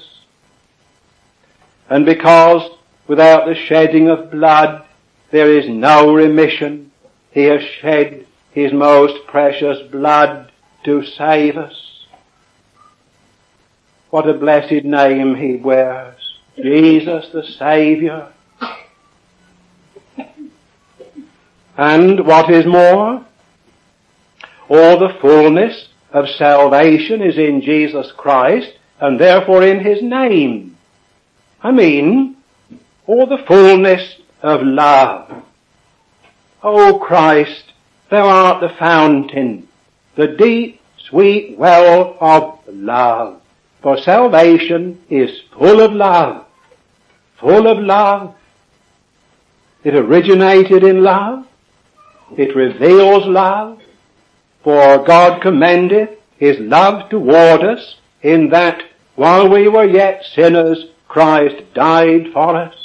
And because without the shedding of blood there is no remission, he has shed his most precious blood to save us. What a blessed name he wears. Jesus the Saviour. And what is more, all the fullness of salvation is in Jesus Christ, and therefore in his name. I mean, all the fullness of love. O Christ, thou art the fountain, the deep, sweet well of love. For salvation is full of love. Full of love. It originated in love. It reveals love. For God commendeth his love toward us in that while we were yet sinners, Christ died for us.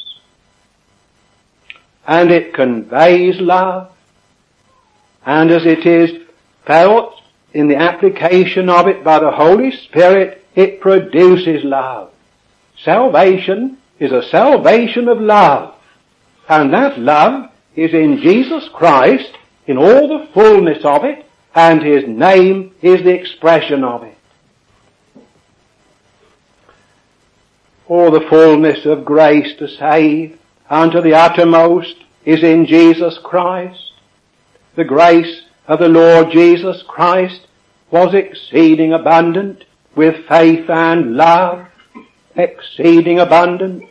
And it conveys love. And as it is felt in the application of it by the Holy Spirit, it produces love. Salvation is a salvation of love. And that love is in Jesus Christ in all the fullness of it, and his name is the expression of it. All the fullness of grace to save unto the uttermost is in Jesus Christ. The grace of the Lord Jesus Christ was exceeding abundant with faith and love, exceeding abundant,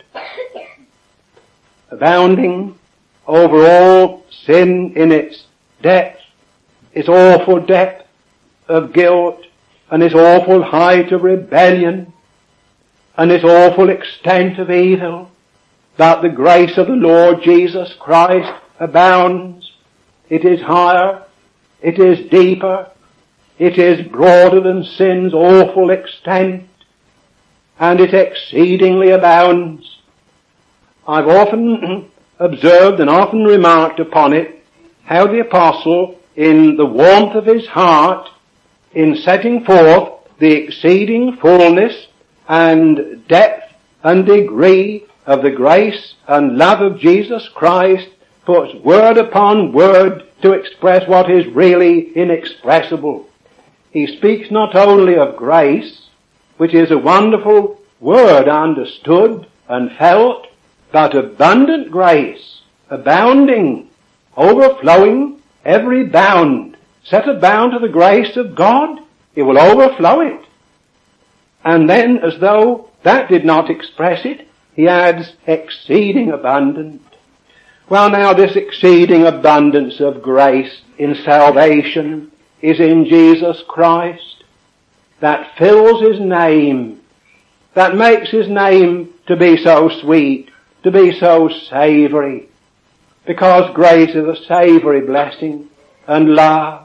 abounding over all sin in its depth, its awful depth of guilt, and its awful height of rebellion, and its awful extent of evil, that the grace of the Lord Jesus Christ abounds. It is higher, it is deeper, it is broader than sin's awful extent, and it exceedingly abounds. I've often observed and often remarked upon it, how the apostle, in the warmth of his heart, in setting forth the exceeding fullness and depth and degree of the grace and love of Jesus Christ, puts word upon word to express what is really inexpressible. He speaks not only of grace, which is a wonderful word understood and felt, but abundant grace, abounding, overflowing every bound. Set a bound to the grace of God, it will overflow it. And then, as though that did not express it, he adds exceeding abundant. Well, now, this exceeding abundance of grace in salvation is in Jesus Christ, that fills his name, that makes his name to be so sweet, to be so savory, because grace is a savory blessing and love.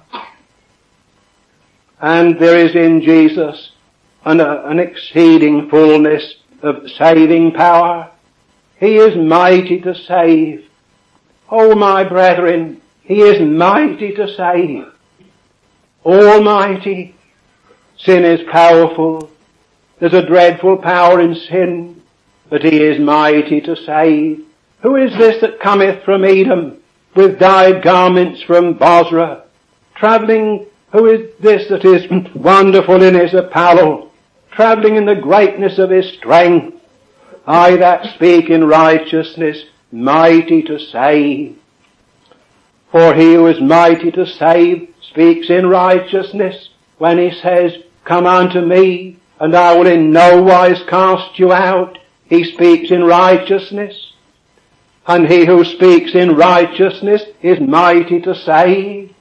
And there is in Jesus an exceeding fullness of saving power. He is mighty to save. Oh, my brethren, he is mighty to save. Almighty. Sin is powerful. There's a dreadful power in sin, but he is mighty to save. Who is this that cometh from Edom with dyed garments from Bozrah, travelling? Who is this that is wonderful in his apparel, travelling in the greatness of his strength? I that speak in righteousness, mighty to save. For he who is mighty to save speaks in righteousness when he says, come unto me, and I will in no wise cast you out. He speaks in righteousness. And he who speaks in righteousness is mighty to save.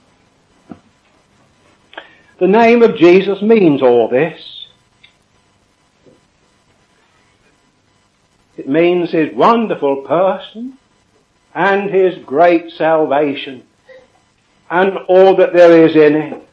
The name of Jesus means all this. It means his wonderful person and his great salvation and all that there is in it.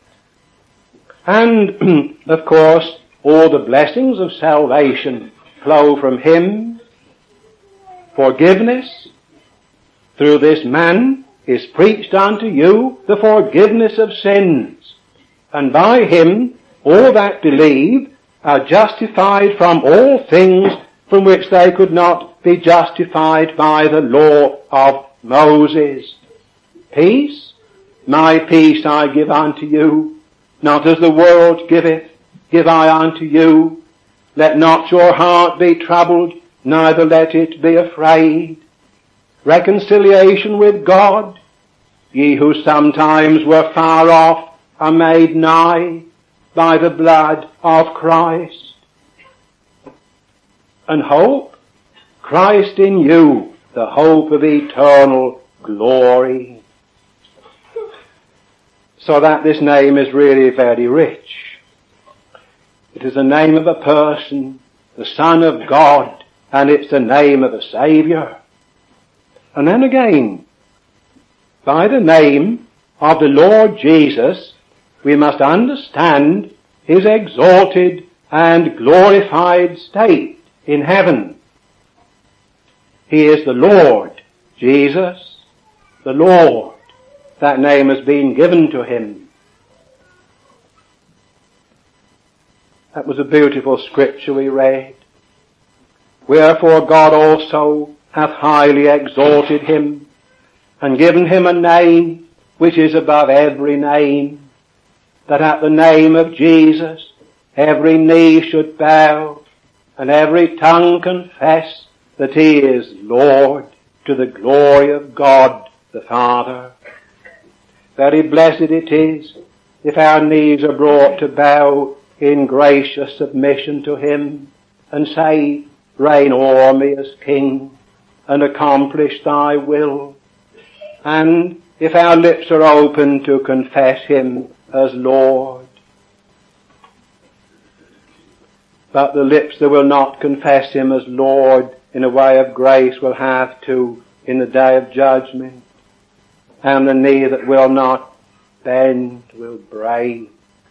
And, of course, all the blessings of salvation flow from him. Forgiveness. Through this man is preached unto you the forgiveness of sins. And by him all that believe are justified from all things from which they could not be justified by the law of Moses. Peace, my peace I give unto you, not as the world giveth, give I unto you. Let not your heart be troubled, neither let it be afraid. Reconciliation with God. Ye who sometimes were far off are made nigh by the blood of Christ. And hope, Christ in you, the hope of eternal glory. So that this name is really very rich. It is the name of a person, the Son of God, and it's the name of a Saviour. And then again, by the name of the Lord Jesus, we must understand his exalted and glorified state in heaven. He is the Lord, Jesus, the Lord. That name has been given to him. That was a beautiful scripture we read. Wherefore God also hath highly exalted him, and given him a name which is above every name, that at the name of Jesus every knee should bow and every tongue confess that he is Lord, to the glory of God the Father. Very blessed it is if our knees are brought to bow in gracious submission to him and say, reign o'er me as King and accomplish thy will. And if our lips are open to confess him as Lord. But the lips that will not confess him as Lord in a way of grace will have to in the day of judgment. And the knee that will not bend will break.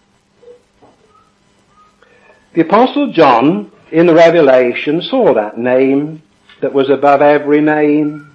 The Apostle John in the Revelation saw that name that was above every name.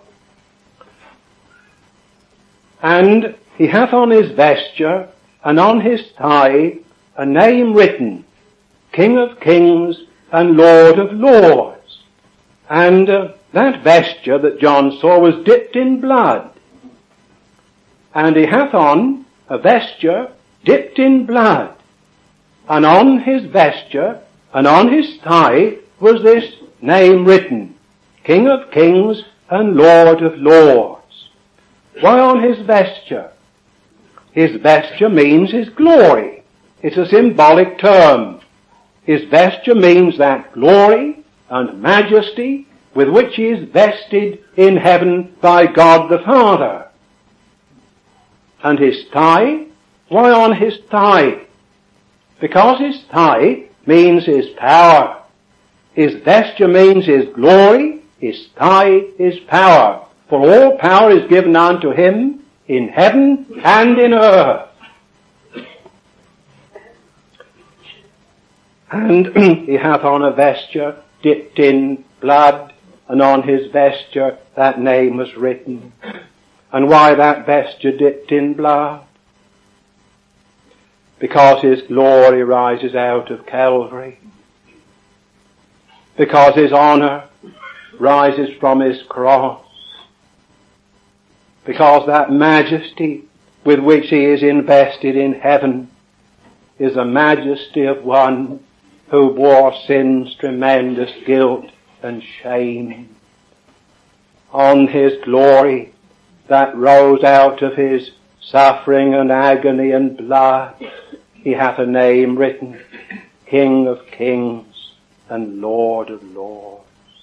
And he hath on his vesture and on his thigh a name written, King of Kings and Lord of Lords. And that vesture that John saw was dipped in blood. And he hath on a vesture dipped in blood. And on his vesture and on his thigh was this name written, King of Kings and Lord of Lords. Why on his vesture? His vesture means his glory. It's a symbolic term. His vesture means that glory and majesty with which he is vested in heaven by God the Father. And his thigh? Why on his thigh? Because his thigh means his power. His vesture means his glory. His thigh is power. For all power is given unto him in heaven and in earth. And he hath on a vesture dipped in blood, and on his vesture that name was written. And why that vesture dipped in blood? Because his glory rises out of Calvary. Because his honor rises from his cross. Because that majesty with which he is invested in heaven is the majesty of one who bore sin's tremendous guilt and shame. On his glory that rose out of his suffering and agony and blood, he hath a name written, King of Kings and Lord of Lords.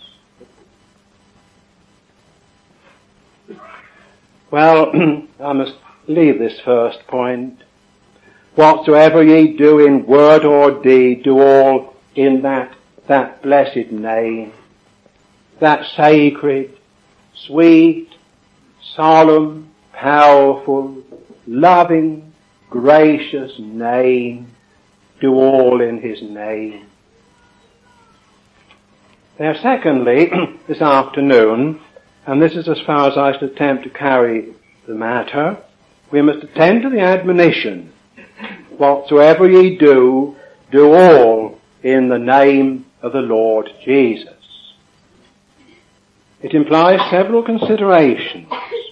Well, I must leave this first point. Whatsoever ye do in word or deed, do all in that blessed name, that sacred, sweet, solemn, powerful, loving, gracious name. Do all in his name. Now, secondly, this afternoon, and this is as far as I shall attempt to carry the matter, we must attend to the admonition, whatsoever ye do, do all in the name of the Lord Jesus. It implies several considerations.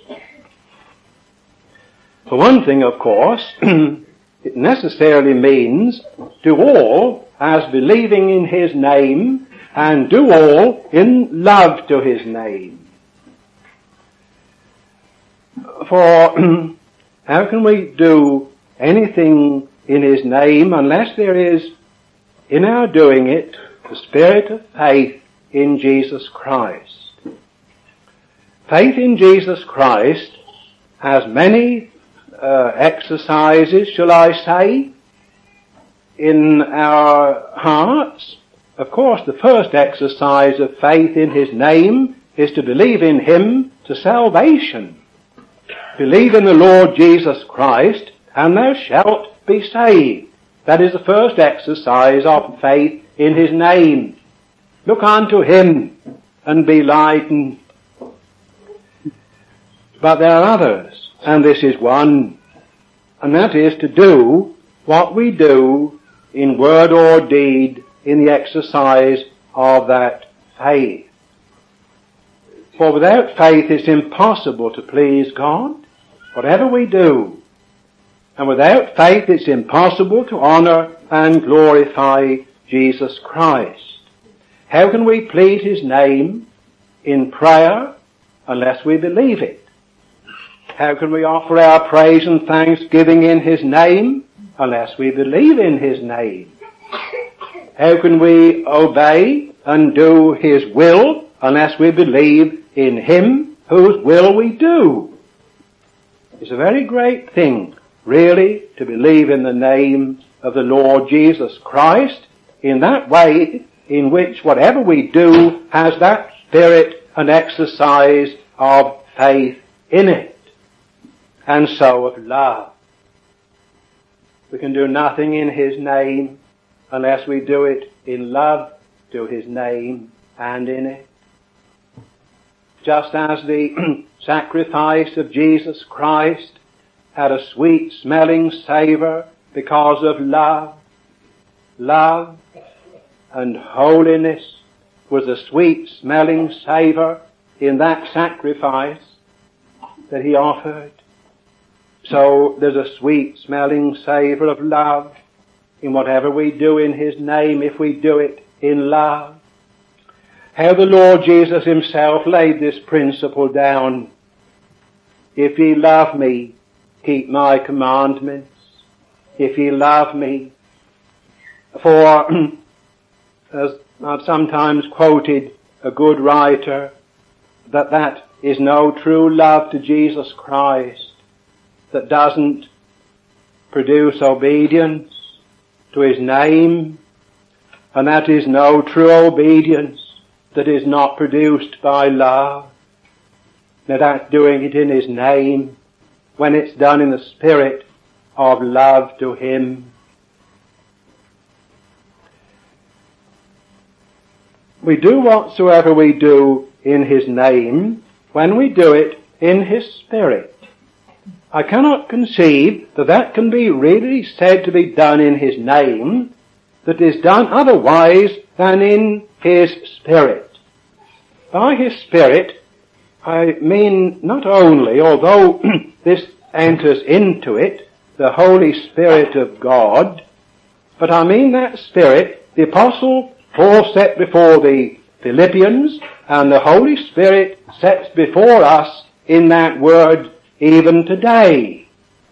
For one thing, of course, it necessarily means do all as believing in his name and do all in love to his name. For how can we do anything in his name unless there is in our doing it the spirit of faith in Jesus Christ? Faith in Jesus Christ has many exercises, shall I say, in our hearts. Of course, the first exercise of faith in his name is to believe in him to salvation. Believe in the Lord Jesus Christ, and thou shalt be saved. That is the first exercise of faith in his name. Look unto him and be lightened. But there are others, and this is one, and that is to do what we do in word or deed in the exercise of that faith. For without faith it's impossible to please God. Whatever we do, And without faith it's impossible to honour and glorify Jesus Christ. How can we plead his name in prayer unless we believe it? How can we offer our praise and thanksgiving in his name unless we believe in his name? How can we obey and do his will unless we believe in him whose will we do? It's a very great thing, really, to believe in the name of the Lord Jesus Christ in that way in which whatever we do has that spirit and exercise of faith in it, and so of love. We can do nothing in his name unless we do it in love to his name and in it. Just as the sacrifice of Jesus Christ had a sweet smelling savour because of love. Love and holiness was a sweet smelling savour in that sacrifice that he offered. So there's a sweet smelling savour of love in whatever we do in his name if we do it in love. How the Lord Jesus himself laid this principle down. If ye love me, keep my commandments. If ye love me. For, as I've sometimes quoted a good writer, that is no true love to Jesus Christ, that doesn't produce obedience to his name, and that is no true obedience that is not produced by love. Now that's doing it in his name when it's done in the spirit of love to him. We do whatsoever we do in his name when we do it in his spirit. I cannot conceive that can be really said to be done in his name that is done otherwise than in his spirit. By his spirit, I mean not only, although this enters into it, the Holy Spirit of God, but I mean that spirit the Apostle Paul set before the Philippians, and the Holy Spirit sets before us in that word even today.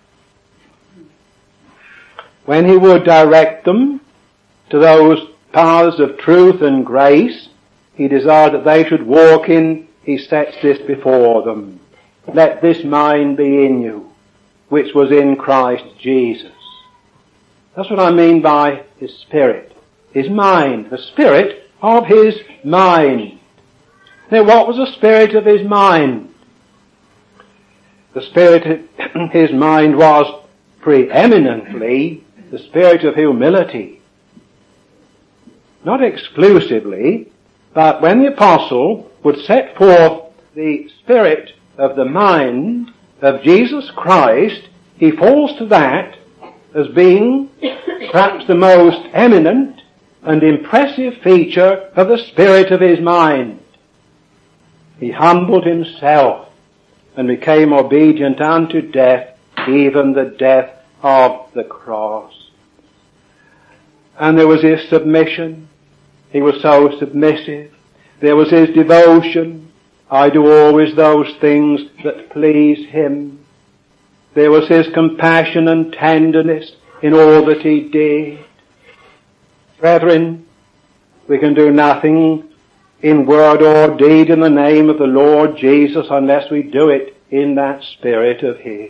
When he would direct them to those paths of truth and grace he desired that they should walk in, he sets this before them. Let this mind be in you, which was in Christ Jesus. That's what I mean by his spirit. His mind, the spirit of his mind. Now what was the spirit of his mind? The spirit of his mind was preeminently the spirit of humility. Not exclusively, but when the apostle would set forth the spirit of the mind of Jesus Christ, he falls to that as being perhaps the most eminent and impressive feature of the spirit of his mind. He humbled himself and became obedient unto death, even the death of the cross. And there was his submission. He was so submissive. There was his devotion. I do always those things that please him. There was his compassion and tenderness in all that he did. Brethren, we can do nothing in word or deed in the name of the Lord Jesus unless we do it in that spirit of his.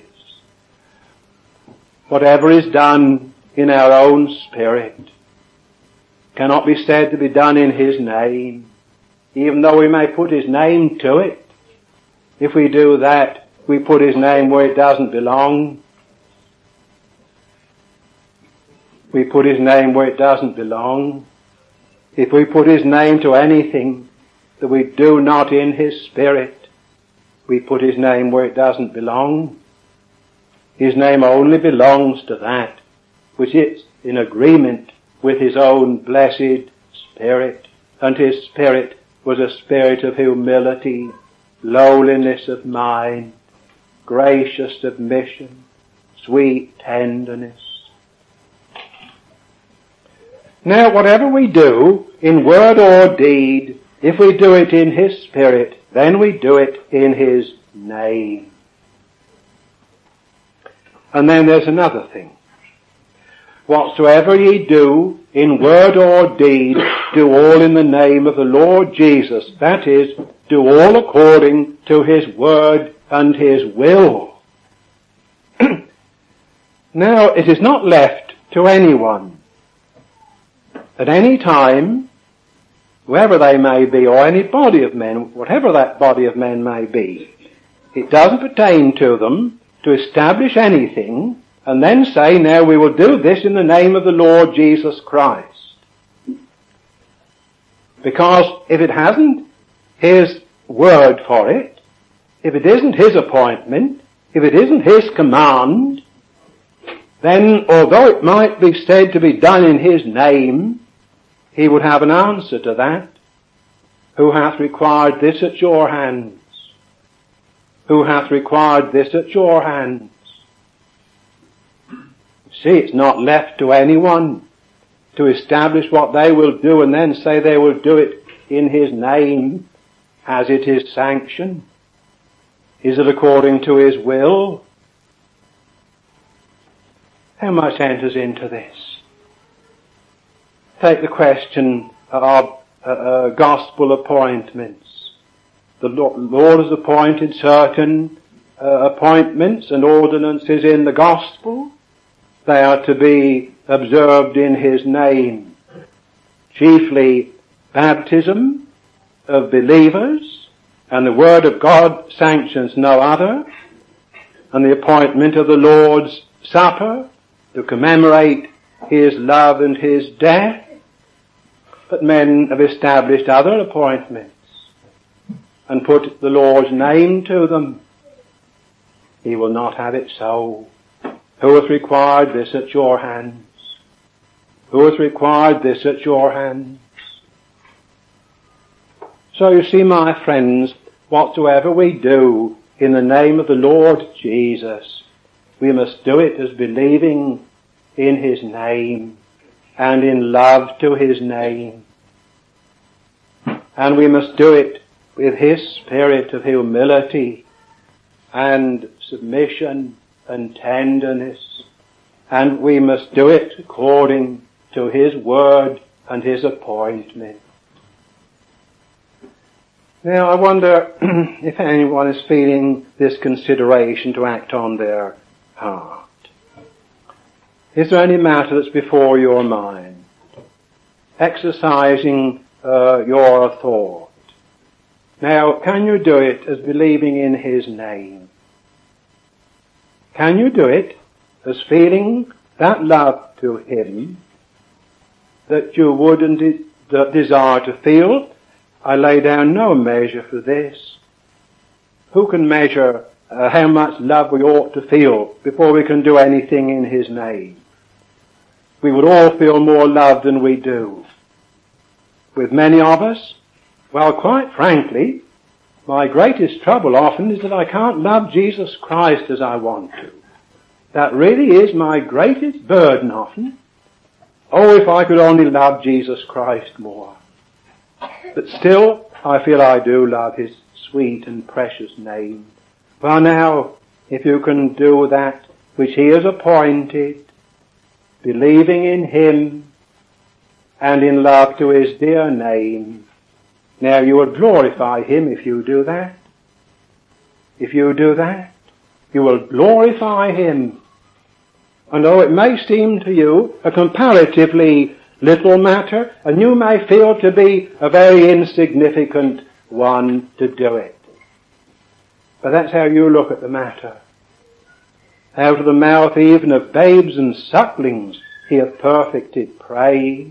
Whatever is done in our own spirit cannot be said to be done in his name, even though we may put his name to it. If we do that, we put his name where it doesn't belong. We put his name where it doesn't belong. If we put his name to anything that we do not in his spirit, we put his name where it doesn't belong. His name only belongs to that which is in agreement with his own blessed spirit, and his spirit was a spirit of humility, lowliness of mind, gracious submission, sweet tenderness. Now, whatever we do, in word or deed, if we do it in His Spirit, then we do it in His name. And then there's another thing. Whatsoever ye do, in word or deed, do all in the name of the Lord Jesus. That is, do all according to His word and His will. Now, it is not left to anyone at any time, whoever they may be, or any body of men, whatever that body of men may be, it doesn't pertain to them to establish anything and then say, now we will do this in the name of the Lord Jesus Christ. Because if it hasn't His word for it, if it isn't His appointment, if it isn't His command, then although it might be said to be done in His name, He would have an answer to that. Who hath required this at your hands? Who hath required this at your hands? See, it's not left to anyone to establish what they will do and then say they will do it in His name as it is sanctioned. Is it according to His will? How much enters into this? Take the question of gospel appointments. The Lord has appointed certain appointments and ordinances in the gospel. They are to be observed in His name. Chiefly baptism of believers, and the Word of God sanctions no other, and the appointment of the Lord's Supper to commemorate His love and His death. But men have established other appointments and put the Lord's name to them. He will not have it so. Who hath required this at your hands? Who hath required this at your hands? So you see, my friends, whatsoever we do in the name of the Lord Jesus, we must do it as believing in His name and in love to His name. And we must do it with His spirit of humility and submission and tenderness. And we must do it according to His word and His appointment. Now I wonder if anyone is feeling this consideration to act on their heart. Is there any matter that's before your mind, exercising your thought? Now, can you do it as believing in His name? Can you do it as feeling that love to Him that you would and desire to feel? I lay down no measure for this. Who can measure how much love we ought to feel before we can do anything in His name? We would all feel more love than we do. With many of us, well, quite frankly, my greatest trouble often is that I can't love Jesus Christ as I want to. That really is my greatest burden often. Oh, if I could only love Jesus Christ more. But still, I feel I do love His sweet and precious name. Well now, if you can do that which He has appointed, believing in Him and in love to His dear name, now you will glorify Him if you do that. If you do that, you will glorify Him. And though it may seem to you a comparatively little matter, and you may feel to be a very insignificant one to do it, but that's how you look at the matter. Out of the mouth even of babes and sucklings He hath perfected praise.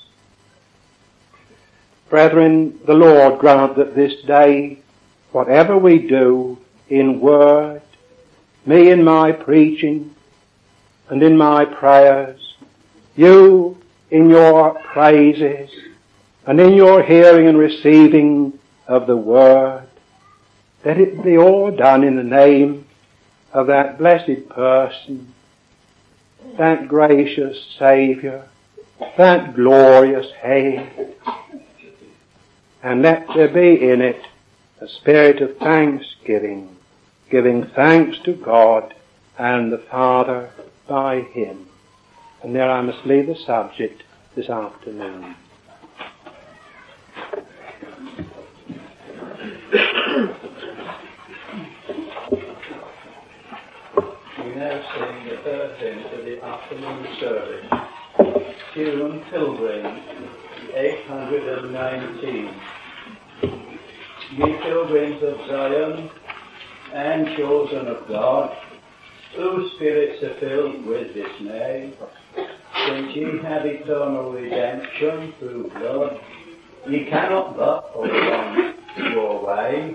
Brethren, the Lord grant that this day, whatever we do in word, me in my preaching and in my prayers, you in your praises and in your hearing and receiving of the word, let it be all done in the name of that blessed person that gracious Saviour, that glorious head. And let there be in it a spirit of thanksgiving, giving thanks to God and the Father by Him. And there I must leave the subject this afternoon. We now sing the third hymn to the afternoon service. Tune Pilgrim, 819. Ye pilgrims of Zion, and chosen of God, whose spirits are filled with dismay, since ye have eternal redemption through blood, ye cannot but hold on your way.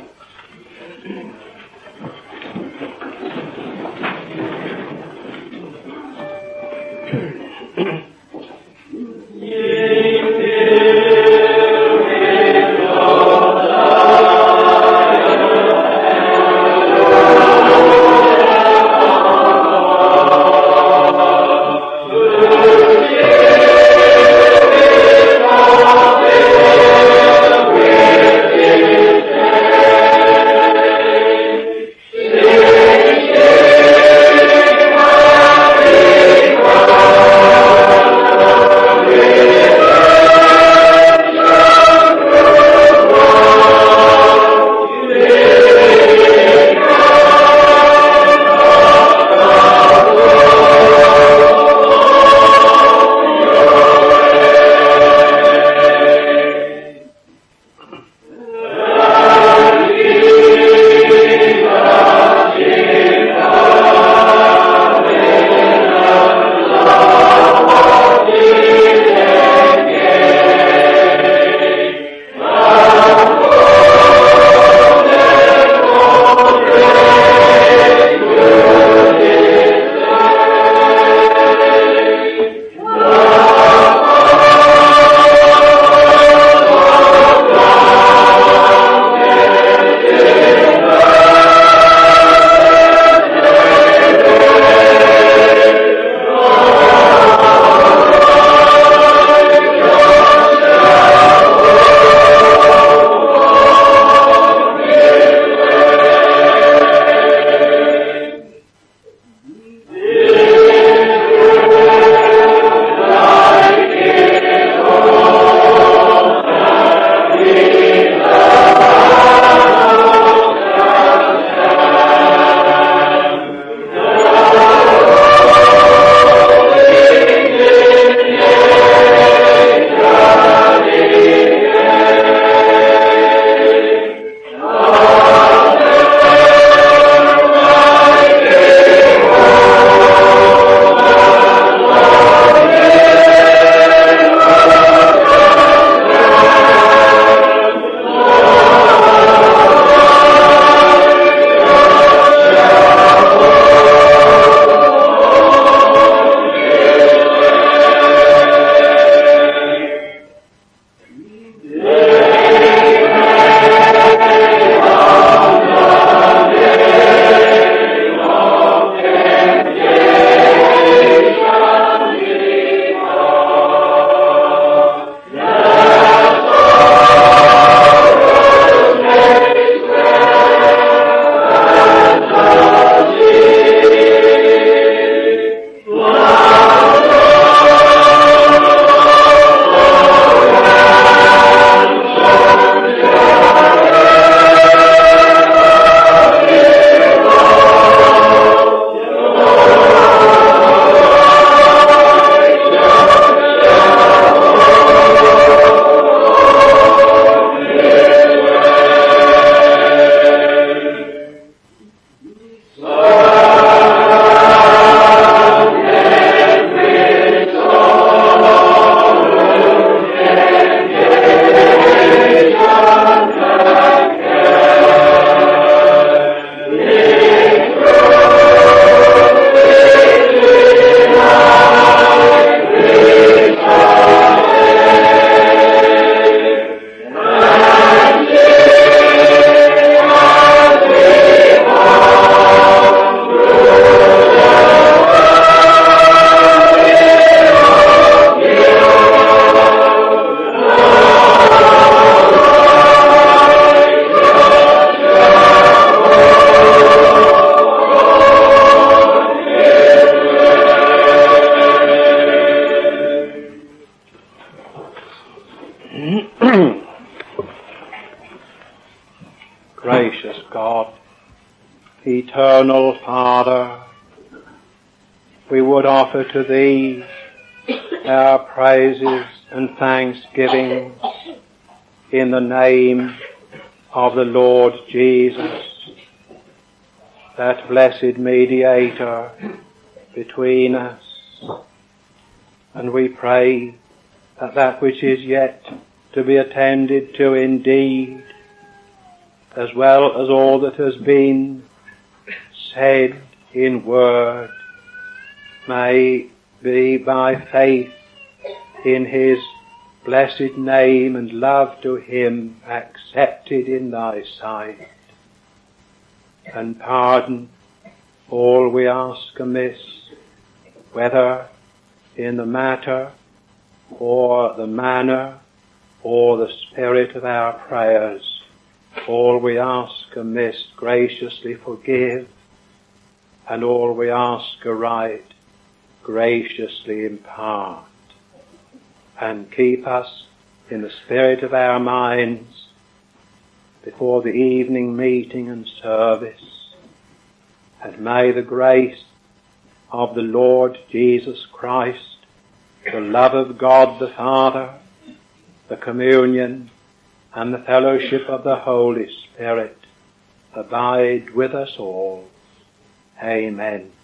eternal Father, we would offer to Thee our praises and thanksgiving in the name of the Lord Jesus, that blessed mediator between us. And we pray that that which is yet to be attended to indeed, as well as all that has been said in word, may be by faith in His blessed name and love to Him accepted in Thy sight. And pardon all we ask amiss, whether in the matter or the manner or the spirit of our prayers. All we ask amiss graciously forgive, and all we ask aright graciously impart. And keep us in the spirit of our minds before the evening meeting and service. And may the grace of the Lord Jesus Christ, the love of God the Father, the communion and the fellowship of the Holy Spirit abide with us all. Amen.